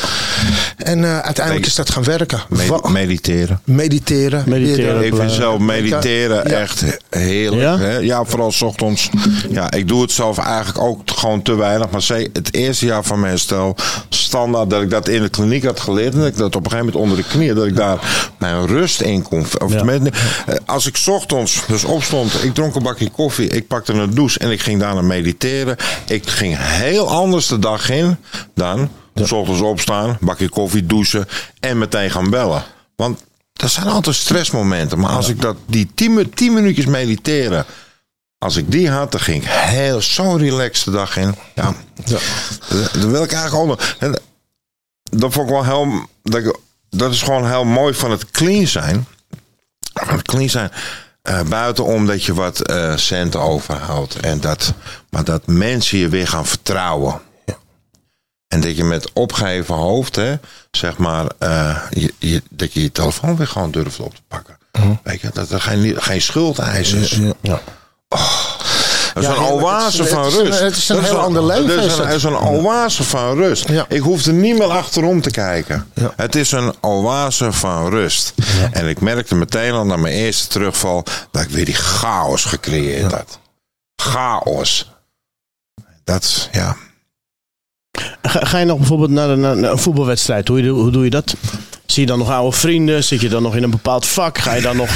En uh, uiteindelijk is dat gaan werken. Med- mediteren. Mediteren. mediteren. Ik vind zelf mediteren ja. echt heerlijk. Ja? Hè? Ja, vooral 's ochtends. Ja, ik doe het zelf eigenlijk ook gewoon te weinig. Maar zei, het eerste jaar van mijn herstel, standaard dat ik dat in de kliniek had geleerd. En dat ik dat op een gegeven moment onder de knieën, dat ik daar mijn rust in kon. Of ja. met, als ik 's ochtends dus opstond, ik dronk een bakje koffie, ik pakte een douche en ik ging daarna mediteren. Ik ging heel anders de dag in dan ja. 's ochtends opstaan, bakje koffie, douchen en meteen gaan bellen. Want dat zijn altijd stressmomenten. Maar als ja. ik dat die tien, tien minuutjes mediteren Als ik die had, dan ging ik heel zo'n relaxed de dag in. Ja. ja. Dan wil ik eigenlijk ook nog... En dat vond ik wel heel... Dat, dat is gewoon heel mooi van het clean zijn. Van het clean zijn. Uh, buitenom dat je wat uh, centen overhoudt. En dat, maar dat mensen je weer gaan vertrouwen. Ja. En dat je met opgeheven hoofd, hè, zeg maar, uh, je, je, dat je je telefoon weer gewoon durft op te pakken. Uh-huh. Weet je, dat er geen, geen schuldeis is. Ja, ja. Ja. Oh. Dat is ja, een oase van het rust. Een, het is een dat heel ander leven. Het is een, is een oase van rust. Ja. Ik hoef er niet meer achterom te kijken. Ja. Het is een oase van rust. Ja. En ik merkte meteen al na mijn eerste terugval dat ik weer die chaos gecreëerd ja. had. Chaos. Dat, ja. Ga, ga je nog bijvoorbeeld naar, de, naar een voetbalwedstrijd? Hoe, hoe doe je dat? Zie je dan nog oude vrienden? Zit je dan nog in een bepaald vak? Ga je dan nog...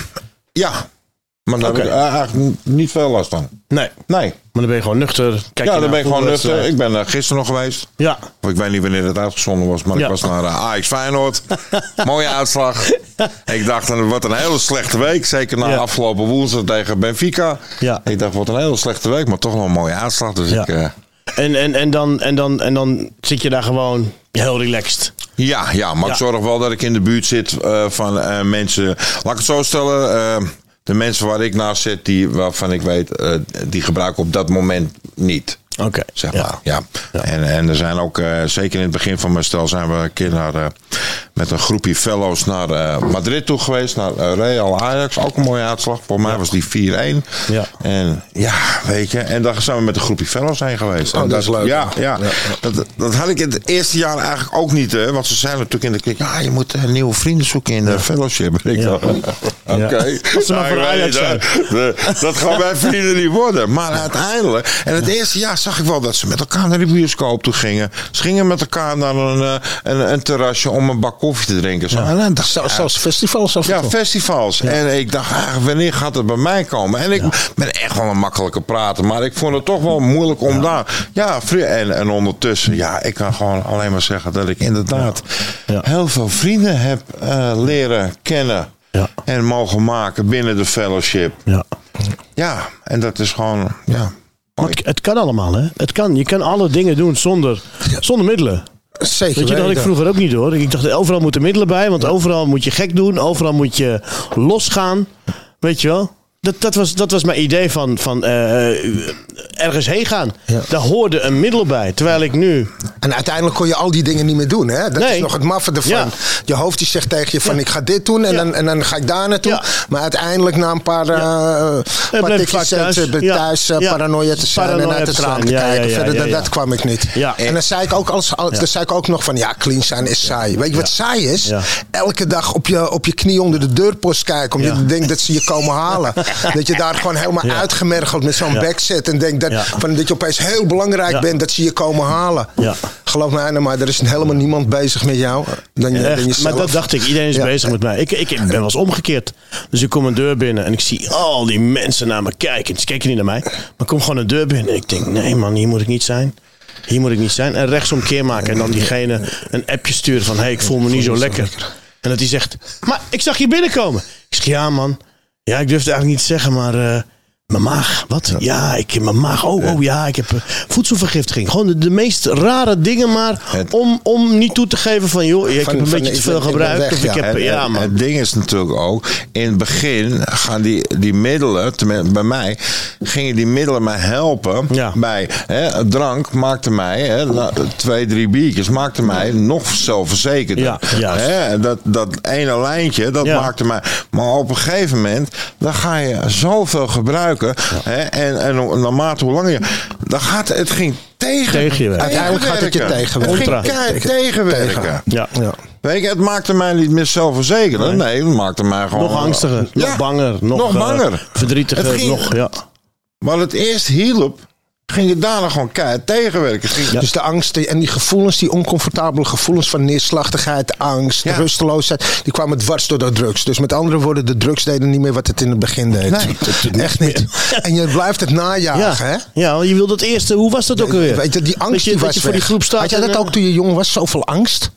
Ja. Maar daar okay. heb ik eigenlijk niet veel last van. Nee. Nee. Maar dan ben je gewoon nuchter. Kijk ja, dan ben ik gewoon nuchter. Ik ben uh, gisteren nog geweest. Ja. Of ik weet niet wanneer het uitgezonden was, maar ja. ik was naar uh, Ajax Feyenoord. Mooie uitslag. Ik dacht, het wordt een hele slechte week. Zeker na ja. afgelopen woensdag tegen Benfica. Ja. Ik dacht, het wordt een hele slechte week, maar toch wel een mooie uitslag. Dus ja. ik... Uh, en, en, en, dan, en, dan, en dan zit je daar gewoon heel relaxed. Ja, ja maar ja. ik zorg wel dat ik in de buurt zit uh, van uh, mensen... Laat ik het zo stellen... Uh, De mensen waar ik naast zit, die, waarvan ik weet, uh, die gebruiken op dat moment niet. Oké. Okay. Zeg maar. Ja. Ja. Ja. En, en er zijn ook, uh, zeker in het begin van mijn stel, zijn we een keer naar, uh, met een groepje fellows naar uh, Madrid toe geweest. Naar uh, Real Ajax. Ook een mooie uitslag. Voor mij was die vier-een. Ja. En ja, weet je. En daar zijn we met een groepje fellows heen geweest. Oh, dat, dat is leuk. Ja, ja. ja. Dat, dat had ik in het eerste jaar eigenlijk ook niet. Hè, want ze zeiden natuurlijk in de klik, ja, je moet uh, nieuwe vrienden zoeken in de ja. fellowship. Ik ja. Oké. Okay. Ja. Dat, dat gaan mijn vrienden niet worden. Maar uiteindelijk, en het eerste jaar zag ik wel dat ze met elkaar naar de bioscoop toe gingen. Ze gingen met elkaar naar een, een, een terrasje om een bak koffie te drinken. Zo. Ja. En dan dacht, Zelfs, ja, zelfs festivals af en Ja, toe. festivals. Ja. En ik dacht, ah, wanneer gaat het bij mij komen? En ik ja. ben echt wel een makkelijke prater. Maar ik vond het toch wel moeilijk om ja. daar... Ja, en, en ondertussen, ja, ik kan gewoon alleen maar zeggen dat ik inderdaad ja. Ja. heel veel vrienden heb uh, leren kennen. Ja. En mogen maken binnen de fellowship. Ja, ja en dat is gewoon... Ja, het, het kan allemaal, hè? Het kan. Je kan alle dingen doen zonder, ja. zonder middelen. Zeker. Weet je, dat had ik vroeger ook niet, hoor. Ik dacht, overal moeten middelen bij. Want overal moet je gek doen. Overal moet je losgaan. Weet je wel? Dat, dat, was, dat was mijn idee van, van uh, ergens heen gaan. Ja. Daar hoorde een middel bij. Terwijl ik nu... En uiteindelijk kon je al die dingen niet meer doen. Hè? Dat nee. is nog het maffe ervan. Ja. Je hoofd die zegt tegen je van ja. ik ga dit doen. En, ja. dan, en dan ga ik daar naartoe. Ja. Maar uiteindelijk na een paar, ja. uh, paar tikjes thuis, ja. thuis uh, ja. paranoia te zijn. Paranoia en uit het raam te ja, kijken. Ja, ja, Verder ja, ja, ja. dat kwam ik niet. Ja. En dan zei ik ook, als, als, ja. dan zei ik ook nog van ja, clean zijn is saai. Weet je wat ja. saai is? Ja. Elke dag op je, op je knie onder de deurpost kijken. Omdat ja. je denkt dat ze je komen halen. Dat je daar gewoon helemaal ja. uitgemergeld met zo'n ja. backset. En denkt dat, ja. van, dat je opeens heel belangrijk ja. bent dat ze je komen halen. Ja. Geloof mij nou maar, er is helemaal niemand bezig met jou. Dan, ja, dan jezelf. Maar dat dacht ik, iedereen is ja. bezig met mij. Ik, ik ben wel eens omgekeerd. Dus ik kom een deur binnen en ik zie al die mensen naar me kijken. Ze kijken niet naar mij, maar ik kom gewoon een deur binnen. En ik denk, nee man, hier moet ik niet zijn. Hier moet ik niet zijn. En rechtsomkeer maken. En dan diegene een appje sturen van, hé, hey, ik voel me niet zo lekker. En dat hij zegt, maar ik zag je binnenkomen. Ik zeg, ja man. Ja, ik durf het eigenlijk niet te zeggen, maar uh, mijn maag. Wat? Ja, ja ik heb mijn maag. Oh, oh ja, ik heb uh, voedselvergiftiging. Gewoon de, de meest rare dingen, maar het, om, om niet toe te geven van, joh, ik van, heb een van, beetje te veel gebruikt. Weg, of ik ja. heb, en, ja, man. Het ding is natuurlijk ook, in het begin gaan die, die middelen, bij mij, gingen die middelen mij helpen. Ja. Bij hè, drank maakte mij, hè, twee, drie biertjes, maakte mij nog zelfverzekerder. Ja, hè, dat, dat ene lijntje, dat ja. maakte mij. Maar op een gegeven moment, dan ga je zoveel gebruiken. Ja. Hè, en, en naarmate hoe langer je... Dan gaat het ging tegen, tegen je uiteindelijk gaat het je tegenwerken. Het ging keihard tegenwerken. Tegen. Ja. Ja. Weet je, het maakte mij niet meer zelfverzekerder. Nee. nee, het maakte mij gewoon... Nog angstiger, ja. nog banger, nog, nog banger. Uh, verdrietiger. Ging, nog, ja. Maar het eerst hielp, ging je daarna gewoon keihard tegenwerken. Ging... Ja. Dus de angst en die gevoelens, die oncomfortabele gevoelens van neerslachtigheid, angst, ja. rusteloosheid, die kwamen dwars door de drugs. Dus met andere woorden, de drugs deden niet meer wat het in het begin deed. Nee, echt niet. En je blijft het najagen, ja. hè? Ja, je wilde het eerste. Hoe was dat ook alweer? Weet je, die angst je, die was je voor die groep staat. Had jij dat ook toen je jong was? Zoveel angst?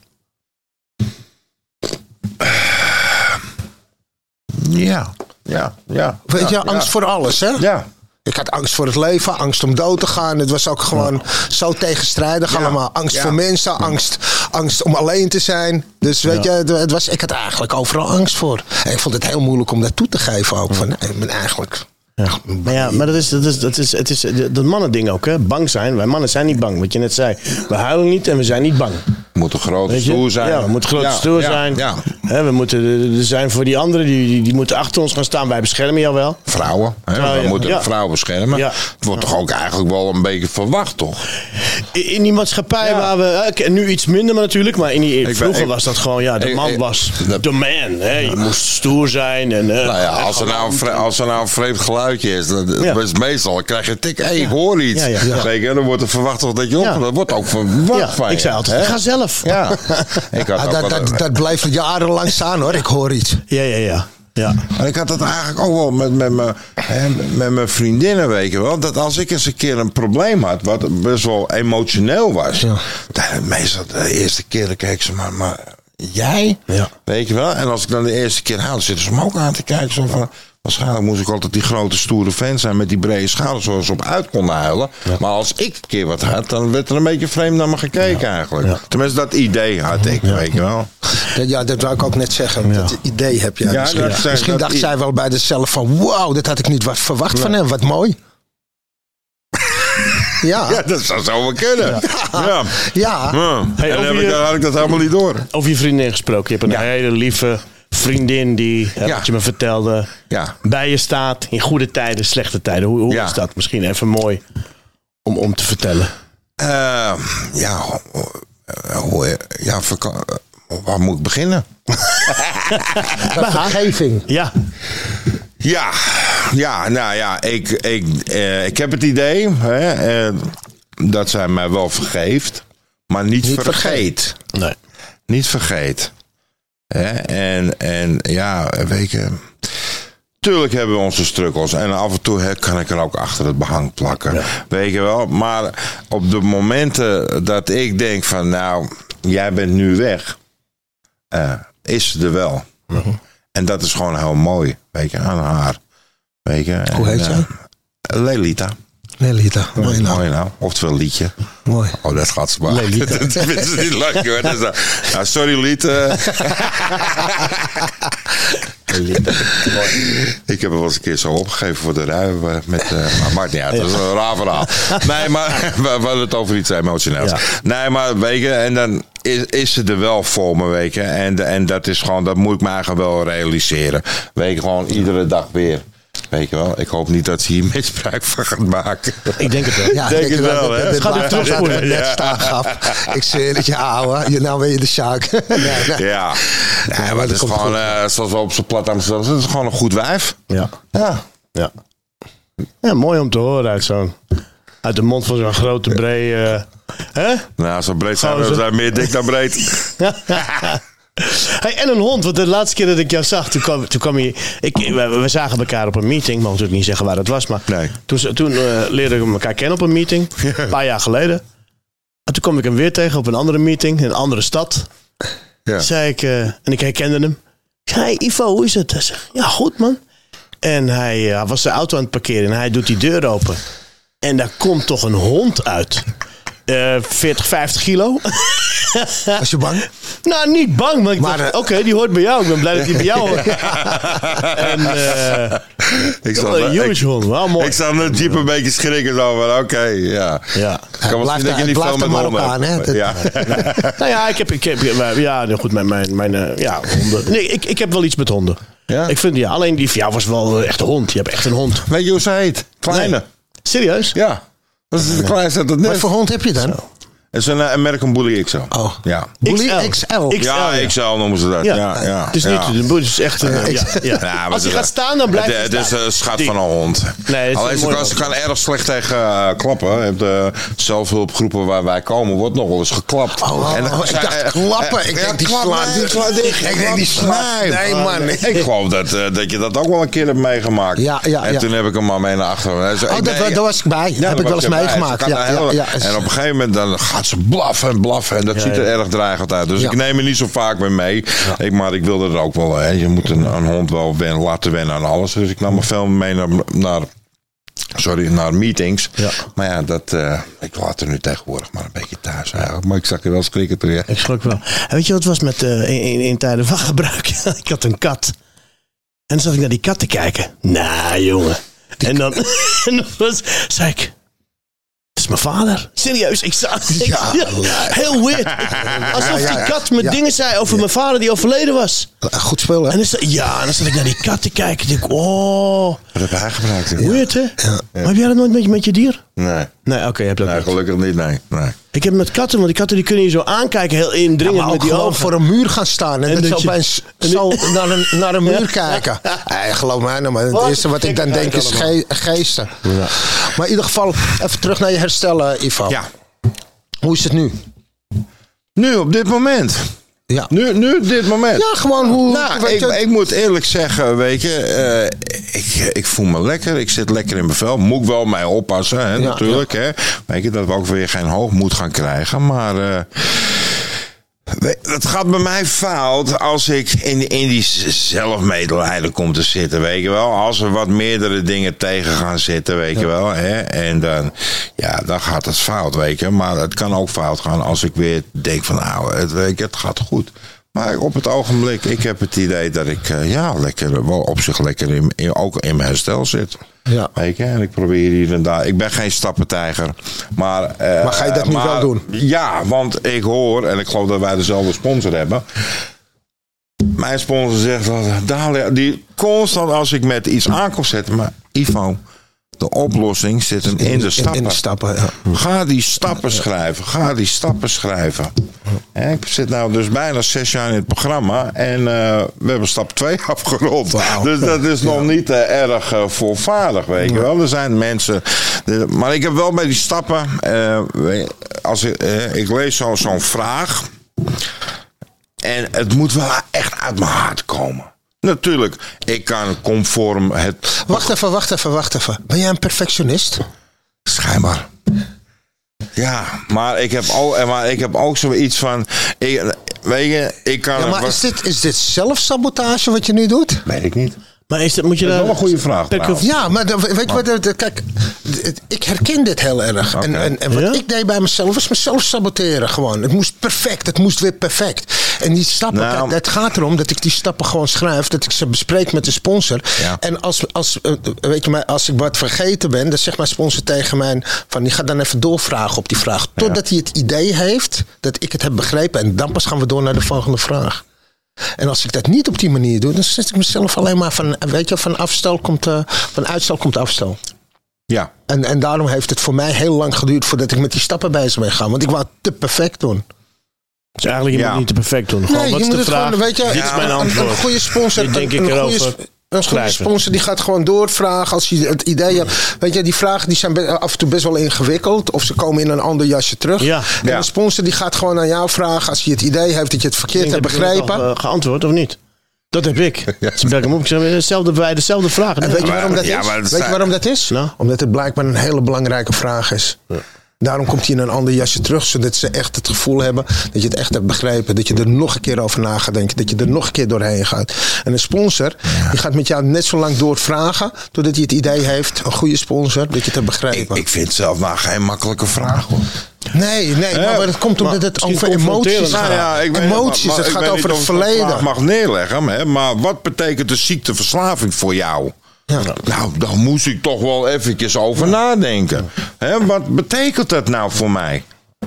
Ja, ja, ja. Weet je, ja, angst ja. voor alles, hè? Ja. Ik had angst voor het leven, angst om dood te gaan. Het was ook gewoon ja. zo tegenstrijdig ja. allemaal. Angst ja. voor mensen, angst, angst om alleen te zijn. Dus weet ja. je, het was, ik had eigenlijk overal angst voor. En ik vond het heel moeilijk om dat toe te geven ook. Van, ik ben eigenlijk... Ja. Maar ja, maar dat is, dat is, dat is, het is dat mannending ook, hè? Bang zijn. Wij mannen zijn niet bang, wat je net zei. We huilen niet en we zijn niet bang. We moeten groot en stoer zijn. Ja, we moeten groot en ja, stoer ja, zijn. Ja. He, we moeten er zijn voor die anderen, die, die, die moeten achter ons gaan staan. Wij beschermen jou wel. Vrouwen, hè? Trouw, we ja. moeten ja. vrouwen beschermen. Ja. Het wordt ja. toch ook eigenlijk wel een beetje verwacht, toch? In, in die maatschappij ja. waar we, nu iets minder maar natuurlijk, maar in die, vroeger ben, ik, was dat gewoon, ja, de man ik, was de man. Hè? Je moest stoer zijn. En, uh, nou ja, als er nou, vre, als er nou een vreemd geluidje is, dat ja. is meestal, dan krijg je een tik, hé, hey, ik hoor iets. Ja, ja, ja. Weet je, dan wordt er verwacht dat je op, ja. dat wordt ook verwacht ja. van je. Ik zei altijd, ga zelf. Ja. Ik had ah, dat, dat, dat blijft jarenlang staan hoor, ik hoor iets. Ja, ja, ja. Ja. En ik had dat eigenlijk ook wel met, met, mijn, met mijn vriendinnen, weet je wel. Dat als ik eens een keer een probleem had, wat best wel emotioneel was. Ja. Dan, meestal de eerste keer dan keek ze maar, maar jij? Ja. Weet je wel. En als ik dan de eerste keer haalde, zitten ze me ook aan te kijken. Zo van, waarschijnlijk moest ik altijd die grote stoere fan zijn met die brede schouders zoals ze op uit konden huilen. Ja. Maar als ik een keer wat had, dan werd er een beetje vreemd naar me gekeken ja. eigenlijk. Ja. Tenminste, dat idee had ik, ja. weet je wel. Ja, dat wou ik ook net zeggen. Ja. Dat idee heb je. Ja, misschien dat, ja. misschien dat dacht i- zij wel bij zichzelf van, wauw, dat had ik niet wat verwacht ja. van hem. Wat mooi. Ja. ja, dat zou zo wel kunnen. Ja. ja. ja. ja. Hey, en heb je, ik, dan had ik dat helemaal niet door. Over je vriendin gesproken. Je hebt een ja. hele lieve vriendin die, ja. wat je me vertelde, ja. bij je staat in goede tijden, slechte tijden. Hoe, hoe ja. is dat? Misschien even mooi om, om te vertellen. Uh, ja, hoe, ja, waar moet ik beginnen? Vergeving. Ja. Ja, ja, nou ja, ik, ik, uh, ik heb het idee hè, uh, dat zij mij wel vergeeft, maar niet, niet vergeet. vergeet. Nee. Niet vergeet. Hè, en, en ja, weet je, tuurlijk hebben we onze struggles en af en toe hè, kan ik er ook achter het behang plakken. Ja. Weet je wel, maar op de momenten dat ik denk van nou, jij bent nu weg, uh, is ze er wel. Uh-huh. En dat is gewoon heel mooi, weet je, aan haar. Weet je. Hoe heet ze? Uh, Lelita. Lelita, mooi naam. Mooi naam. Oftewel liedje. Mooi. Oh, dat gaat ze maar. Lelita. Dat vinden ze niet leuk hoor. Dat is dat. Nou, sorry Liet. Uh. Ik heb er wel eens een keer zo opgegeven voor de rui. Met, uh, maar maakt niet uit, dat is een raar verhaal. Nee, maar we hadden het over iets emotioneels. Ja. Nee, maar weet je, en dan is, is ze er wel voor me, weet je. En, en dat is gewoon, dat moet ik me eigenlijk wel realiseren. Weet je, gewoon iedere dag weer. Weet je wel, ik hoop niet dat ze hier misbruik van gaat maken. Ik denk het wel. Ja, denk het wel, hè? Het gaat weer terugspoelen. Net staan gaf. Ik zweer het je, ouwe. Je, nou ben je de Sjaak. nee, nee. Ja. Nee, maar het is gewoon, uh, zoals we op zo'n plat Amsterdam zitten, het is gewoon een goed wijf. Ja. Ja. Ja. Ja, mooi om te horen uit zo'n, uit de mond van zo'n grote, brede... Uh, hè? Nou, zo breed zijn we, we zijn meer dik dan breed. Hey, en een hond, want de laatste keer dat ik jou zag, toen kwam, toen kwam je... Ik, we, we zagen elkaar op een meeting, mogen natuurlijk niet zeggen waar dat was, maar... Nee. Toen, toen uh, leerden we elkaar kennen op een meeting, een paar jaar geleden. En toen kwam ik hem weer tegen op een andere meeting, in een andere stad. Ja. Zei ik, uh, en ik herkende hem. Ik zei, hey Ivo, hoe is het? Hij zei, ja, goed man. En hij uh, was zijn auto aan het parkeren en hij doet die deur open. En daar komt toch een hond uit. Uh, veertig, vijftig kilo. Was je bang? Nou, niet bang, maar ik maar, dacht, oké, okay, die hoort bij jou. Ik ben blij dat die bij jou hoort. en, uh, ik zal een huge hond, wel mooi. Ik zal een jeep een beetje schrikken zo, maar oké, okay, ja. ja. Ik kan blijft dat je niet veel met honden aan, hè? Dat, ja. nou ja, ik heb, ik heb ja, goed, mijn, mijn, mijn uh, ja, honden. Nee, ik, ik heb wel iets met honden. Ja? Ik vind, ja, alleen die van jou was wel echt een hond. Je hebt echt een hond. Weet je hoe ze heet? Kleine. Nee. Serieus? Ja. Dat is de kleinste dat het net. Wat voor hond heb je dan? Zo. Het is een uh, American Bully X L. Oh. Ja. Bully X L. X L. Ja, X L noemen ze dat. Ja, ja, ja. Het is ja. niet, de Bully is echt een, uh, ja, ja. Ja, als hij gaat staan, dan blijft hij het, het is een schat Die. van een hond. Nee, alleen ze kan, ze kan erg slecht tegen uh, klappen. De zelfhulpgroepen waar wij komen wordt nog wel eens geklapt. Oh, oh, en dan, oh ik dacht uh, klappen. Ik denk die slaat. Ik denk die slaat. Nee man. Ik geloof dat, uh, dat je dat ook wel een keer hebt meegemaakt. Ja, ja, en ja. toen heb ik hem maar mee naar achteren. Oh, dat, dat was ik bij. Dat heb ik wel eens meegemaakt. En op een gegeven moment dan gaat ze blaffen. Blaffen en dat ja, ziet er ja. erg dreigend uit. Dus ja. ik neem er niet zo vaak meer mee. Ja. Ik, maar ik wilde er ook wel. Hè. Je moet een, een hond wel wen, laten wennen aan alles. Dus ik nam me veel mee naar, naar Sorry, naar meetings. Ja. Maar ja, dat, uh, ik laat er nu tegenwoordig maar een beetje thuis eigenlijk. Maar ik zag er wel schrikken terug. Ik schrok wel. En weet je wat het was met, uh, in, in, in tijden van gebruik? Ik had een kat. En dan zat ik naar die kat te kijken. Nou, jongen. En dan, en dan was, zei ik... Het is mijn vader. Serieus, ik zag het. Ja, heel weird. Alsof ja, ja, die kat me ja. dingen zei over mijn vader die overleden was. Goed speel, hè? En dan, sta- ja, en dan zat ik naar die kat te kijken. En ik, oh, Wat heb jij gebruikt? weird hè? Ja. Maar heb jij dat nooit met je, met je dier? Nee. Nee, oké, okay, je hebt dat Nee, niet. gelukkig niet, nee. nee. Ik heb met katten, want die katten die kunnen je zo aankijken, heel indringend Maar ook met die gewoon ogen. voor een muur gaan staan. En, En dat dat zo je- opeens zo naar een, naar een muur kijken. Nee, geloof mij nou, maar het Wat eerste wat ik dan denk is ge- geesten. Maar in ieder geval, even terug naar je herstel, uh, Ivo. Ja. Hoe is het nu? Nu, op dit moment. Ja, Nu, nu op dit moment. ja gewoon hoe... Nou, weet ik, je- ik moet eerlijk zeggen, weet je, uh, ik, ik voel me lekker. Ik zit lekker in mijn vel. Moet ik wel mij oppassen, hè, Ja, natuurlijk. Hè. Weet je, dat we ook weer geen hoogmoed gaan krijgen. Maar uh, het gaat bij mij fout als ik in, in die zelfmedelijden kom te zitten, weet je wel. Als er wat meerdere dingen tegen gaan zitten, weet je wel. Hè. En dan, ja, dan gaat het fout, weet je. Maar het kan ook fout gaan als ik weer denk van, nou, het, weet je, het gaat goed. Maar op het ogenblik, ik heb het idee dat ik uh, ja, lekker, wel op zich lekker in, in, ook in mijn herstel zit. Ja. Weet je, en ik probeer hier en daar. Ik ben geen stappentijger. Maar, uh, Maar ga je dat nu maar, wel doen? Ja, want ik hoor, en ik geloof dat wij dezelfde sponsor hebben. Mijn sponsor zegt dat Dalia, die constant als ik met iets aan kom zetten. Maar Ivo, de oplossing zit hem in de stappen. In de stappen, ja. Ga die stappen schrijven. Ga die stappen schrijven. En ik zit nou dus bijna zes jaar in het programma. En uh, we hebben stap twee afgerond. Wauw. Dus dat is nog niet uh, erg uh, voorvaardig, weet je wel. Er zijn mensen... De, maar ik heb wel bij die stappen... Uh, als ik, uh, ik lees zo, zo'n vraag... En het moet wel echt uit mijn hart komen. Natuurlijk, ik kan conform het... Wacht even, wacht even, wacht even. Ben jij een perfectionist? Schijnbaar. Ja, maar ik heb ook, maar ik heb ook zoiets van... Ik, weet je, ik kan... Ja, maar het, is dit, is dit zelfsabotage wat je nu doet? weet ik niet. Maar is dat, moet je Dat is daar... wel een goede vraag, Per- trouwens. Ja, maar dan- weet je wat? de- Kijk, d- ik herken dit heel erg. En, Oké. en, en wat Ja? ik deed bij mezelf was mezelf saboteren gewoon. Het moest perfect, het moest weer perfect. En die stappen, Nou. kijk, het gaat erom dat ik die stappen gewoon schrijf, dat ik ze bespreek met de sponsor. Ja. En als, als, eh, weet je, maar als ik wat vergeten ben, dan zegt mijn sponsor tegen mij van, die gaat dan even doorvragen op die vraag. Totdat hij het idee heeft dat ik het heb begrepen. En dan pas gaan we door naar de volgende vraag. En als ik dat niet op die manier doe, dan zet ik mezelf alleen maar van, weet je, van afstel komt, uh, van uitstel komt afstel. Ja. En, en daarom heeft het voor mij heel lang geduurd voordat ik met die stappen bezig ben gegaan. Want ik wou het te perfect doen. Dus eigenlijk je Ja. moet niet te perfect doen. Gewoon, Nee, wat je is moet de het vraag? gewoon, weet je, Dit is ja, mijn een- antwoord. Een goede sponsor, Dit denk een, ik een erover goede, een goede schrijven. sponsor die gaat gewoon doorvragen als hij het idee hebt. Weet je, die vragen die zijn be- af en toe best wel ingewikkeld. Of ze komen in een ander jasje terug. Ja. En Ja. een sponsor die gaat gewoon aan jou vragen als hij het idee heeft dat je het verkeerd Ik hebt denk, heb ik begrepen. het al, uh, geantwoord of niet? Dat heb ik. Dus bel ik hem op. Ik zeg, dezelfde, bij dezelfde vragen. En weet je Maar- waarom dat ja, is? maar het Weet je zijn- waarom dat is? Nou? Omdat het blijkbaar een hele belangrijke vraag is. Daarom komt hij in een ander jasje terug, zodat ze echt het gevoel hebben dat je het echt hebt begrepen. Dat je er nog een keer over na gaat denken. Dat je er nog een keer doorheen gaat. En een sponsor, die gaat met jou net zo lang doorvragen, totdat hij het idee heeft, een goede sponsor, dat je het hebt Ik, begrepen. ik vind het zelf nou geen makkelijke vraag, hoor. nee, nee, maar, maar het komt omdat het misschien over emoties confronterend. gaat. Nou ja, ik weet- emoties, maar- maar het ik gaat weet over niet het of ik zo'n vraag verleden. mag neerleggen, hè, maar wat betekent de ziekteverslaving voor jou? Ja. Nou, daar moest ik toch wel eventjes over nadenken. Hè, wat betekent dat nou voor mij?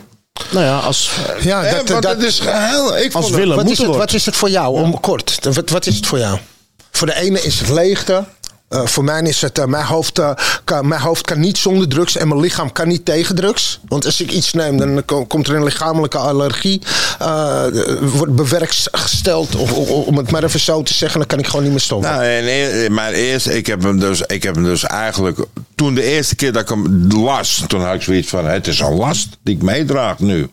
Nou ja, als... Ja, Hè, dat, want dat, het is heel... Ik Als vond het- Willem wat, moet is het, er wat is het voor jou? Om kort. Wat, wat is het voor jou? Voor de ene is het leegte. Uh, voor mij is het, uh, mijn, hoofd, uh, kan, mijn hoofd kan niet zonder drugs en mijn lichaam kan niet tegen drugs. Want als ik iets neem, dan ko- komt er een lichamelijke allergie. Uh, wordt bewerkstelligd, of, of, om het maar even zo te zeggen, dan kan ik gewoon niet meer stoppen. Nou, en e- maar eerst, ik heb hem dus, ik heb hem dus eigenlijk, toen de eerste keer dat ik hem las, toen had ik zoiets van, het is een last die ik meedraag nu.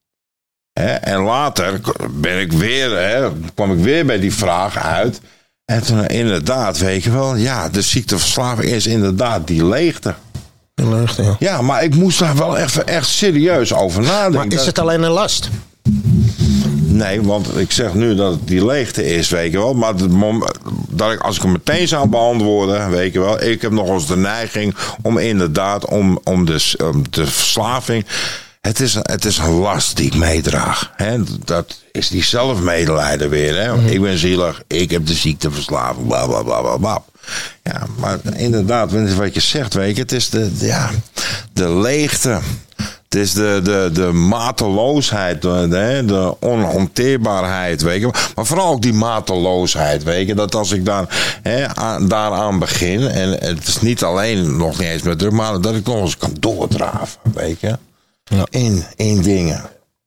Hè? En later ben ik weer, hè, kwam ik weer bij die vraag uit. En toen inderdaad, weet je wel, ja, de ziekteverslaving is inderdaad die leegte. Leegte, ja. Ja, maar ik moest daar wel even echt serieus over nadenken. Maar is het alleen een last? Nee, want ik zeg nu dat het die leegte is, weet je wel. Maar het mom- dat ik, als ik hem meteen zou beantwoorden, weet je wel, ik heb nog eens de neiging om inderdaad, om, om de, om de verslaving, het is, het is een last die ik meedraag. Hè? Dat is die zelfmedelijden weer. Hè? Mm-hmm. Ik ben zielig, ik heb de ziekteverslaving, bla bla bla bla bla. Ja, maar inderdaad, wat je zegt, weet je, het is de, de, ja, de leegte. Het is de, de, de mateloosheid, de, de, de onhanteerbaarheid, weet je. Maar vooral ook die mateloosheid, weet je. Dat als ik dan hè, aan, daaraan begin, en het is niet alleen, nog niet eens met druk, maar dat ik nog eens kan doordraven, weet je. Ja. In, in dingen.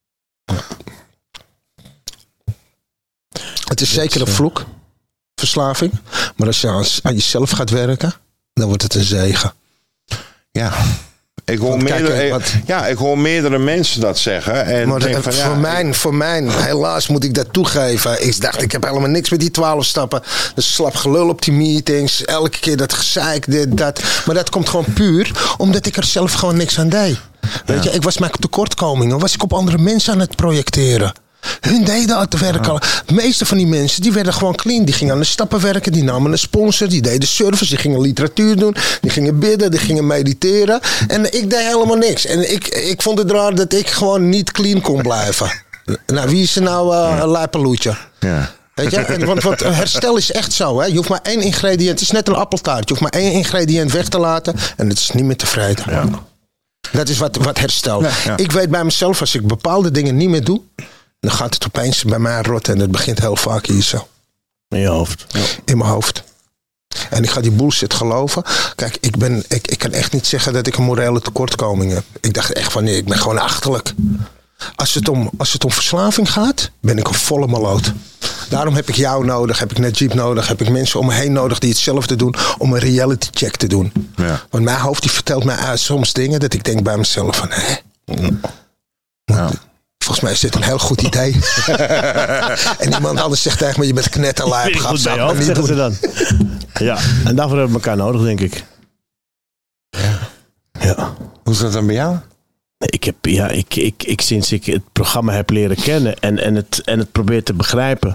Het is zeker een vloek, verslaving. Maar als je aan, aan jezelf gaat werken, dan wordt het een zegen. Ja. Ik hoor, kijk, meerdere, wat, ja, ik hoor meerdere mensen dat zeggen. En maar denk van, voor, ja, mijn, voor mijn, helaas moet ik dat toegeven. Ik dacht, ik heb helemaal niks met die twaalf stappen. Dus slap gelul op die meetings. Elke keer dat gezeik, dit, dat. Maar dat komt gewoon puur omdat ik er zelf gewoon niks aan deed. Weet ja. je, ik was mijn tekortkomingen. Was ik op andere mensen aan het projecteren. Hun deden het werk al. De meeste van die mensen die werden gewoon clean. Die gingen aan de stappen werken. Die namen een sponsor. Die deden service. Die gingen literatuur doen. Die gingen bidden. Die gingen mediteren. En ik deed helemaal niks. En ik, ik vond het raar dat ik gewoon niet clean kon blijven. Nou, wie is er nou uh, een lijpeloetje? Ja. Weet je? En, want, want herstel is echt zo. Hè? Je hoeft maar één ingrediënt. Het is net een appeltaart. Je hoeft maar één ingrediënt weg te laten. En het is niet meer tevreden. Ja. Dat is wat, wat herstel. Ja, ja. Ik weet bij mezelf, als ik bepaalde dingen niet meer doe, dan gaat het opeens bij mij rotten. En dat begint heel vaak hier zo. In je hoofd. Ja. In mijn hoofd. En ik ga die bullshit geloven. Kijk, ik, ben, ik, ik kan echt niet zeggen dat ik een morele tekortkoming heb. Ik dacht echt van nee, ik ben gewoon achterlijk. Als het om, als het om verslaving gaat, ben ik een volle maloot. Daarom heb ik jou nodig, heb ik Najib nodig, heb ik mensen om me heen nodig die hetzelfde doen om een reality check te doen. Ja. Want mijn hoofd die vertelt mij uit soms dingen dat ik denk bij mezelf van hè. Ja. Volgens mij is dit een heel goed idee. En iemand anders zegt tegen me, je bent knetterlijp. Ga zo niet doen. Ze dan. Ja, en daarvoor hebben we elkaar nodig, denk ik. Ja. Ja. Hoe is dat dan bij jou? Ik heb, ja, ik, ik, ik sinds ik het programma heb leren kennen en, en, het, en het probeer te begrijpen,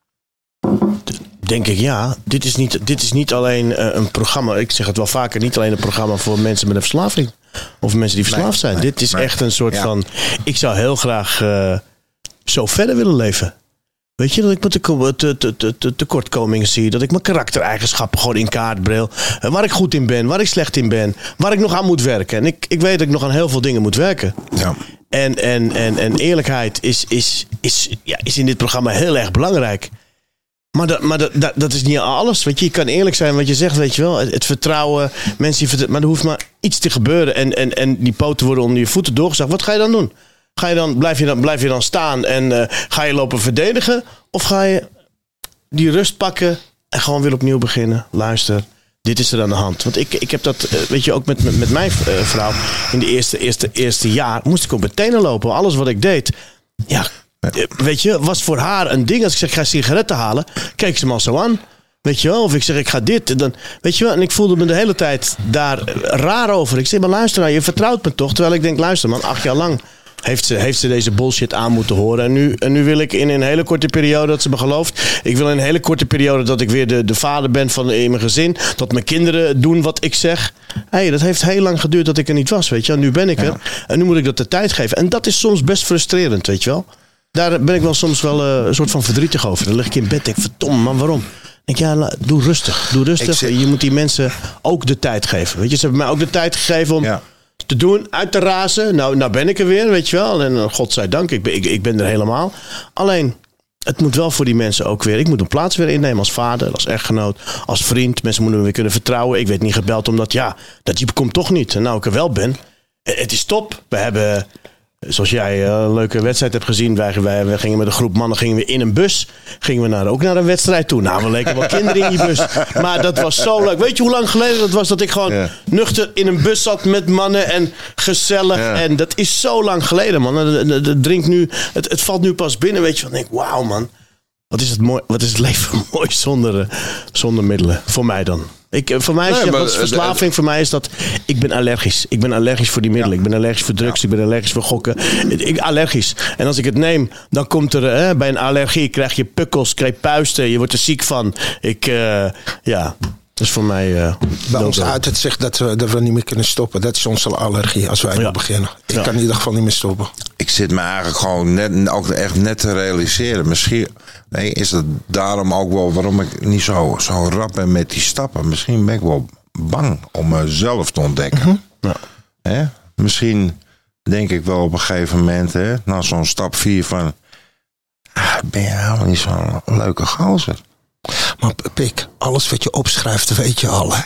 denk ik, ja, dit is niet, dit is niet alleen uh, een programma. Ik zeg het wel vaker, niet alleen een programma voor mensen met een verslaving. Of mensen die verslaafd zijn. Nee, dit is nee, echt een soort ja. van, ik zou heel graag uh, zo verder willen leven. Weet je, dat ik mijn te, te, te, te, tekortkomingen zie. Dat ik mijn karaktereigenschappen gewoon in kaart bril. Waar ik goed in ben, waar ik slecht in ben. Waar ik nog aan moet werken. En ik, ik weet dat ik nog aan heel veel dingen moet werken. Ja. En, en, en, en eerlijkheid is, is, is, ja, is in dit programma heel erg belangrijk. Maar, dat, maar dat, dat, dat is niet alles. Weet je, je kan eerlijk zijn wat je zegt, weet je wel. Het, het vertrouwen, mensen die vertrouwen. Maar er hoeft maar iets te gebeuren. En, en, en die poten worden onder je voeten doorgezakt. Wat ga je dan doen? Ga je dan, blijf, je dan, blijf je dan staan en uh, ga je lopen verdedigen? Of ga je die rust pakken en gewoon weer opnieuw beginnen? Luister, dit is er aan de hand. Want ik, ik heb dat, uh, weet je, ook met, met, met mijn uh, vrouw. In de eerste, eerste, eerste jaar moest ik op mijn tenen lopen. Alles wat ik deed, ja, uh, weet je, was voor haar een ding. Als ik zeg, ik ga sigaretten halen, keek ze me al zo aan. Weet je wel, of ik zeg, ik ga dit. En, dan, weet je wel, en ik voelde me de hele tijd daar raar over. Ik zeg, maar luister nou, je vertrouwt me toch? Terwijl ik denk, luister man, acht jaar lang Heeft ze, heeft ze deze bullshit aan moeten horen. En nu, en nu wil ik in een hele korte periode dat ze me gelooft. Ik wil in een hele korte periode dat ik weer de, de vader ben van in mijn gezin. Dat mijn kinderen doen wat ik zeg. Hey, dat heeft heel lang geduurd dat ik er niet was, weet je. En nu ben ik er. Ja. En nu moet ik dat de tijd geven. En dat is soms best frustrerend, weet je wel. Daar ben ik wel soms wel uh, een soort van verdrietig over. Dan lig ik in bed en denk, verdomme man, waarom? Ik denk, ja, doe rustig. Doe rustig. Zeg, je moet die mensen ook de tijd geven. Weet je, ze hebben mij ook de tijd gegeven om ja. te doen, uit te razen. Nou, nou ben ik er weer, weet je wel. En uh, godzijdank, ik ben, ik, ik ben er helemaal. Alleen, het moet wel voor die mensen ook weer. Ik moet een plaats weer innemen als vader, als echtgenoot, als vriend. Mensen moeten me weer kunnen vertrouwen. Ik werd niet gebeld omdat, ja, dat je komt toch niet. En nou ik er wel ben, het is top. We hebben, zoals jij een leuke wedstrijd hebt gezien. Wij, wij, wij gingen met een groep mannen gingen we in een bus. Gingen we naar, ook naar een wedstrijd toe. Nou, we leken wel kinderen in die bus. Maar dat was zo leuk. Weet je hoe lang geleden dat was dat ik gewoon ja. nuchter in een bus zat met mannen en gezellig. Ja. En dat is zo lang geleden, man. Het, het, drinkt nu, het, het valt nu pas binnen, weet je. Van, denk, wauw, man. wat is het, mooi, wat is het leven mooi zonder, uh, zonder middelen? Voor mij dan. Ik, uh, voor mij is nee, ja, maar, wat is verslaving uh, uh, voor mij is dat ik ben allergisch. Ik ben allergisch voor die middelen. Ja. Ik ben allergisch voor drugs. Ja. Ik ben allergisch voor gokken. Ik, ik allergisch. En als ik het neem, dan komt er uh, bij een allergie krijg je pukkels, krijg je puisten. Je wordt er ziek van. Ik, uh, ja... Dat is voor mij... Uh, Bij ons uit het zegt dat we, dat we niet meer kunnen stoppen. Dat is onze allergie als wij ja. beginnen. Ik ja. kan in ieder geval niet meer stoppen. Ik zit me eigenlijk gewoon net, ook echt net te realiseren. Misschien nee, is het daarom ook wel waarom ik niet zo, zo rap ben met die stappen. Misschien ben ik wel bang om mezelf te ontdekken. Mm-hmm. Ja. Hè? Misschien denk ik wel op een gegeven moment, hè, na zo'n stap vier van... Ah, ben je helemaal niet zo'n leuke gozer. Maar Pik, alles wat je opschrijft, weet je al, hè?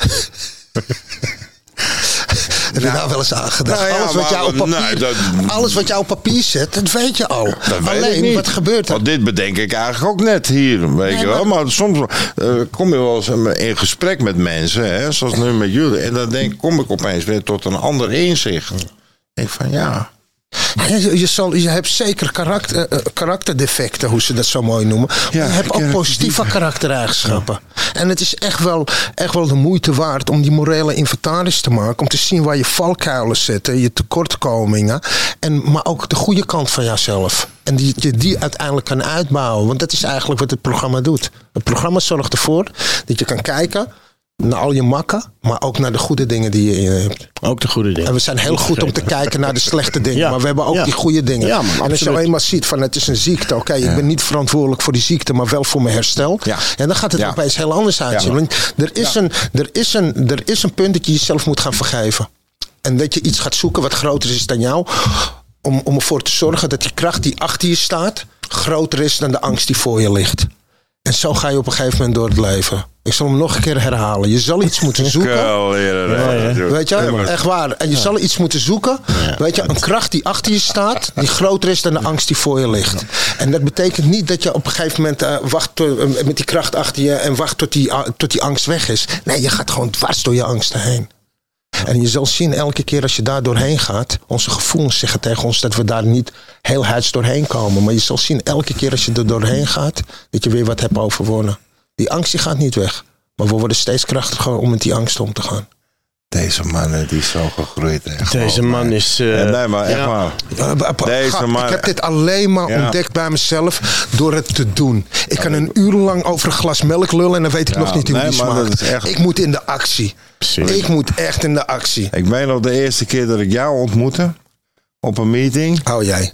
Heb je nou, daar wel eens aan gedacht? Nou ja, alles, wat maar, op papier, nee, dat, alles wat jou op papier zet, dat weet je al. Dat Alleen, weet wat gebeurt er? Want dit bedenk ik eigenlijk ook net hier, weet nee, je wel. Maar, maar soms uh, kom je wel eens in gesprek met mensen, hè, zoals nu met jullie. En dan denk, kom ik opeens weer tot een ander inzicht. Ik denk van, ja... Je, je, zal, je hebt zeker karakter, uh, karakterdefecten, hoe ze dat zo mooi noemen. Maar ja, je hebt ook positieve karaktereigenschappen. Ja. En het is echt wel, echt wel de moeite waard om die morele inventaris te maken. Om te zien waar je valkuilen zitten, je tekortkomingen. En, maar ook de goede kant van jezelf. En die je die uiteindelijk kan uitbouwen. Want dat is eigenlijk wat het programma doet. Het programma zorgt ervoor dat je kan kijken... naar al je makken, maar ook naar de goede dingen die je in hebt. Ook de goede dingen. En we zijn heel goed om te kijken naar de slechte dingen. Ja. Maar we hebben ook ja. die goede dingen. Ja, man, en als je eenmaal ziet van het is een ziekte. Oké, okay, ja. ik ben niet verantwoordelijk voor die ziekte, maar wel voor mijn herstel. Ja. En dan gaat het ja. opeens heel anders uitzien. Ja. Want er is, ja. een, er, is een, er is een punt dat je jezelf moet gaan vergeven. En dat je iets gaat zoeken wat groter is dan jou. Om, om ervoor te zorgen dat die kracht die achter je staat... groter is dan de angst die voor je ligt. En zo ga je op een gegeven moment door het leven. Ik zal hem nog een keer herhalen. Je zal iets moeten zoeken. Ja, ja. Weet je, echt waar. En je ja. zal iets moeten zoeken. Ja. Weet je, een kracht die achter je staat, die groter is dan de angst die voor je ligt. En dat betekent niet dat je op een gegeven moment uh, wacht uh, met die kracht achter je en wacht tot die, uh, tot die angst weg is. Nee, je gaat gewoon dwars door je angsten heen. En je zal zien, elke keer als je daar doorheen gaat... onze gevoelens zeggen tegen ons dat we daar niet heel huids doorheen komen. Maar je zal zien, elke keer als je er doorheen gaat... dat je weer wat hebt overwonnen. Die angst die gaat niet weg. Maar we worden steeds krachtiger om met die angst om te gaan. Deze man die is zo gegroeid. Echt Deze man maar. is... Uh, ja, nee, maar echt ja. waar. Deze Ga, man, ik heb dit alleen maar ja. ontdekt bij mezelf door het te doen. Ik kan een uur lang over een glas melk lullen en dan weet ik ja, nog niet hoe nee, die smaakt. Echt... Ik moet in de actie. Precies. Ik moet echt in de actie. Ik weet nog de eerste keer dat ik jou ontmoette op een meeting. Oh jij.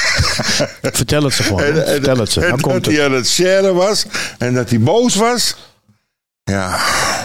Vertel het ze gewoon. En, en, Vertel het ze. En dat hij aan het sharen was en dat hij boos was. Ja...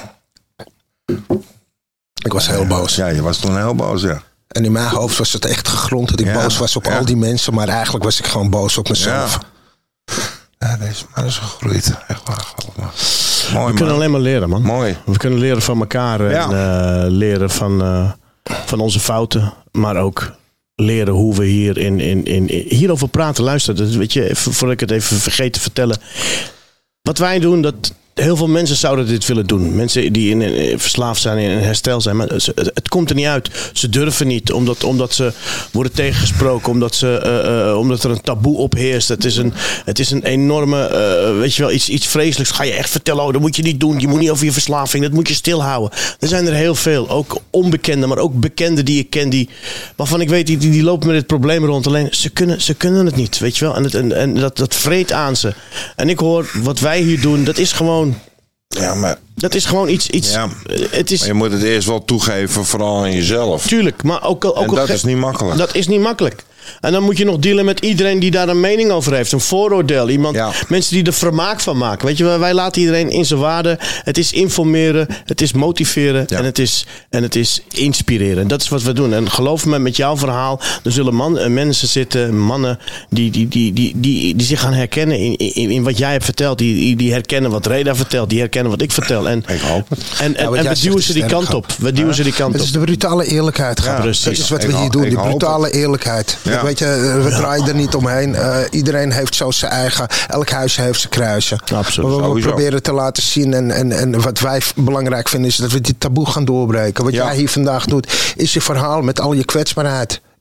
Ik was heel boos. Ja, je was toen heel boos, ja. En in mijn hoofd was het echt gegrond dat ik ja, boos was op ja. al die mensen. Maar eigenlijk was ik gewoon boos op mezelf. Ja, ja deze man is gegroeid. Echt waar. Mooi, we man. kunnen alleen maar leren, man. Mooi. We kunnen leren van elkaar. En ja. uh, leren van, uh, van onze fouten. Maar ook leren hoe we hier in, in, in, hierover praten. Luister, dat, weet je, voordat ik het even vergeet te vertellen. Wat wij doen, dat... Heel veel mensen zouden dit willen doen. Mensen die in, in, verslaafd zijn en in herstel zijn. Maar het, het komt er niet uit. Ze durven niet. Omdat, omdat ze worden tegengesproken. Omdat, ze, uh, uh, omdat er een taboe op heerst. Het is een, het is een enorme... Uh, weet je wel, iets, iets vreselijks. Ga je echt vertellen. Oh, dat moet je niet doen. Je moet niet over je verslaving. Dat moet je stilhouden. Er zijn er heel veel. Ook onbekende. Maar ook bekenden die ik ken. Die, waarvan ik weet, die, die, die lopen met dit probleem rond. Alleen, ze kunnen, ze kunnen het niet. Weet je wel. En, het, en, en dat, dat vreet aan ze. En ik hoor, wat wij hier doen. Dat is gewoon... Ja, maar... Dat is gewoon iets... iets ja, het is, maar je moet het eerst wel toegeven, vooral aan jezelf. Tuurlijk, maar ook... ook en dat ge- is niet makkelijk. Dat is niet makkelijk. En dan moet je nog dealen met iedereen die daar een mening over heeft. Een vooroordeel. Iemand, ja. Mensen die er vermaak van maken. Weet je, wij laten iedereen in zijn waarde. Het is informeren. Het is motiveren. Ja. En, het is, en het is inspireren. Dat is wat we doen. En geloof me, met jouw verhaal. Er zullen man, mensen zitten, mannen. Die, die, die, die, die, die zich gaan herkennen in, in, in wat jij hebt verteld. Die, die herkennen wat Reda vertelt. Die herkennen wat ik vertel. En, ik hoop het. En, en, ja, en we duwen ze die kant op. We duwen ja. ze die kant op. Het is de brutale eerlijkheid. Ja, precies. Dat is wat we hier doen. Die brutale eerlijkheid. Ja. Weet je, we ja. draaien er niet omheen. Uh, iedereen heeft zo zijn eigen... Elk huis heeft zijn kruisje. Absoluut. Maar we, we proberen te laten zien. En, en, en wat wij belangrijk vinden is dat we die taboe gaan doorbreken. Wat ja. jij hier vandaag doet, is je verhaal met al je kwetsbaarheid.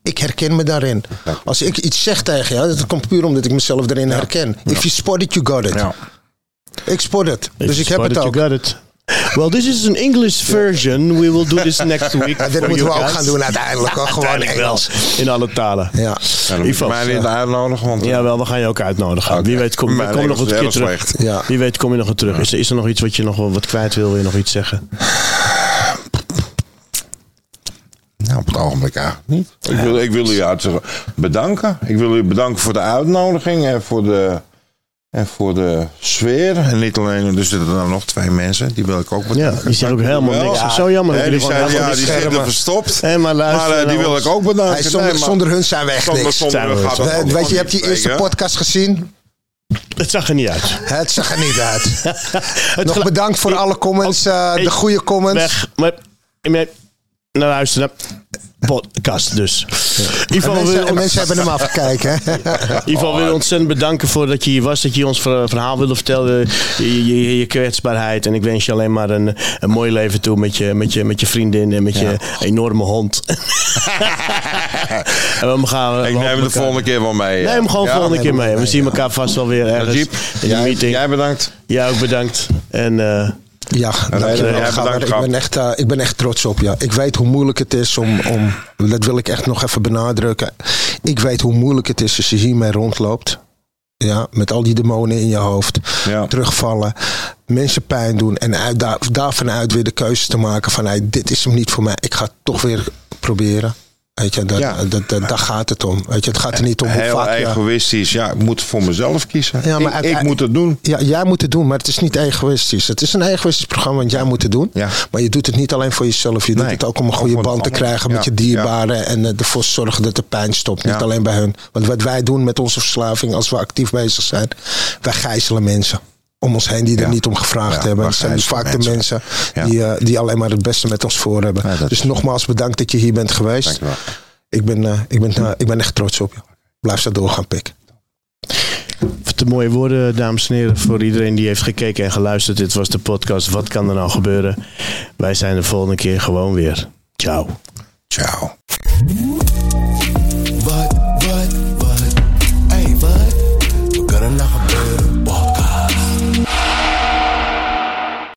Ik herken me daarin. Als ik iets zeg tegen jou, dat komt puur omdat ik mezelf erin ja. herken. If you spot it, you got it. Ja. Ik spot het. If dus ik heb het ook. You got it. Well, this is an English version. We will do this next week. Ja, dit moeten we ook gaan doen uiteindelijk. Ja, gewoon uiteindelijk Engels. Wel. In alle talen. Ja. Ja, dan moet je mij weer uitnodigen. Want... Jawel, we gaan je ook uitnodigen. Okay. Wie weet kom, kom je nog een keer terug. Ja. Wie weet kom je nog een terug. Is er, is er nog iets wat je nog wat kwijt wil? Wil je nog iets zeggen? Nou, op het ogenblik eigenlijk niet. Ik wil, ik wil u uitzeggen bedanken. Ik wil u bedanken voor de uitnodiging en voor de, en voor de sfeer. En niet alleen, er zitten er nou nog twee mensen, die wil ik ook bedanken. Ja, die zijn ook helemaal niks. Ja. Zo jammer. Ja, dat die, die, zijn, ja, die zitten verstopt. Hey, maar luister, maar uh, die wil ik ook bedanken. Hey, zonder, nee, maar, zonder hun zijn we echt zonder, niks. Zonder, zonder gaat we, weet je, je hebt die eerste podcast gezien. Het zag er niet uit. Het zag er niet uit. Nog gel- bedankt voor alle comments, uh, de goede comments. Weg. Maar, maar nou luisteren. Podcast dus. Ja. Ivan, mensen, wil ons... mensen hebben hem afgekeken. In ieder geval wil je ontzettend bedanken voor dat je hier was. Dat je ons verhaal wilde vertellen. Je, je, je kwetsbaarheid. En ik wens je alleen maar een, een mooi leven toe. Met je, met je, met je vriendin en met ja. je enorme hond. En we gaan, we ik neem hem de volgende keer wel mee. Neem hem gewoon de ja, volgende keer mee. We zien elkaar vast wel weer ergens in de jij, meeting. Jij bedankt. Jij ook bedankt. En... Uh, Ja, dankjewel. Ja, bedankt, ik, ben echt, uh, ik ben echt trots op je. Ik weet hoe moeilijk het is om, om... Dat wil ik echt nog even benadrukken. Ik weet hoe moeilijk het is als je hiermee rondloopt. Ja, met al die demonen in je hoofd. Ja. Terugvallen. Mensen pijn doen. En uit, daar, daarvan uit weer de keuze te maken van... Hey, dit is hem niet voor mij. Ik ga het toch weer proberen. Weet je, dat, ja. dat, dat, daar gaat het om. Weet je, het gaat er niet om hoe heel vaak... Heel egoïstisch. Ja, ik moet voor mezelf kiezen. Ja, maar ik, ik moet het doen. Ja, jij moet het doen, maar het is niet egoïstisch. Het is een egoïstisch programma, want jij moet het doen. Ja. Maar je doet het niet alleen voor jezelf. Je doet nee, het ook om een goede band te krijgen ja, met je dierbaren. Ja. En ervoor zorgen dat de pijn stopt. Niet ja. alleen bij hun. Want wat wij doen met onze verslaving, als we actief bezig zijn... wij gijzelen mensen. Om ons heen die er ja. niet om gevraagd ja, hebben. Het zijn dus vaak mensen. de mensen ja. die, uh, die alleen maar het beste met ons voor hebben. Ja, dus nogmaals bedankt dat je hier bent geweest. Dankjewel. Ik ben, uh, ik, ben, uh, ik ben echt trots op je. Blijf zo doorgaan, Pik. Wat mooie woorden, dames en heren. Voor iedereen die heeft gekeken en geluisterd. Dit was de podcast Wat kan er nou gebeuren? Wij zijn de volgende keer gewoon weer. Ciao. Ciao.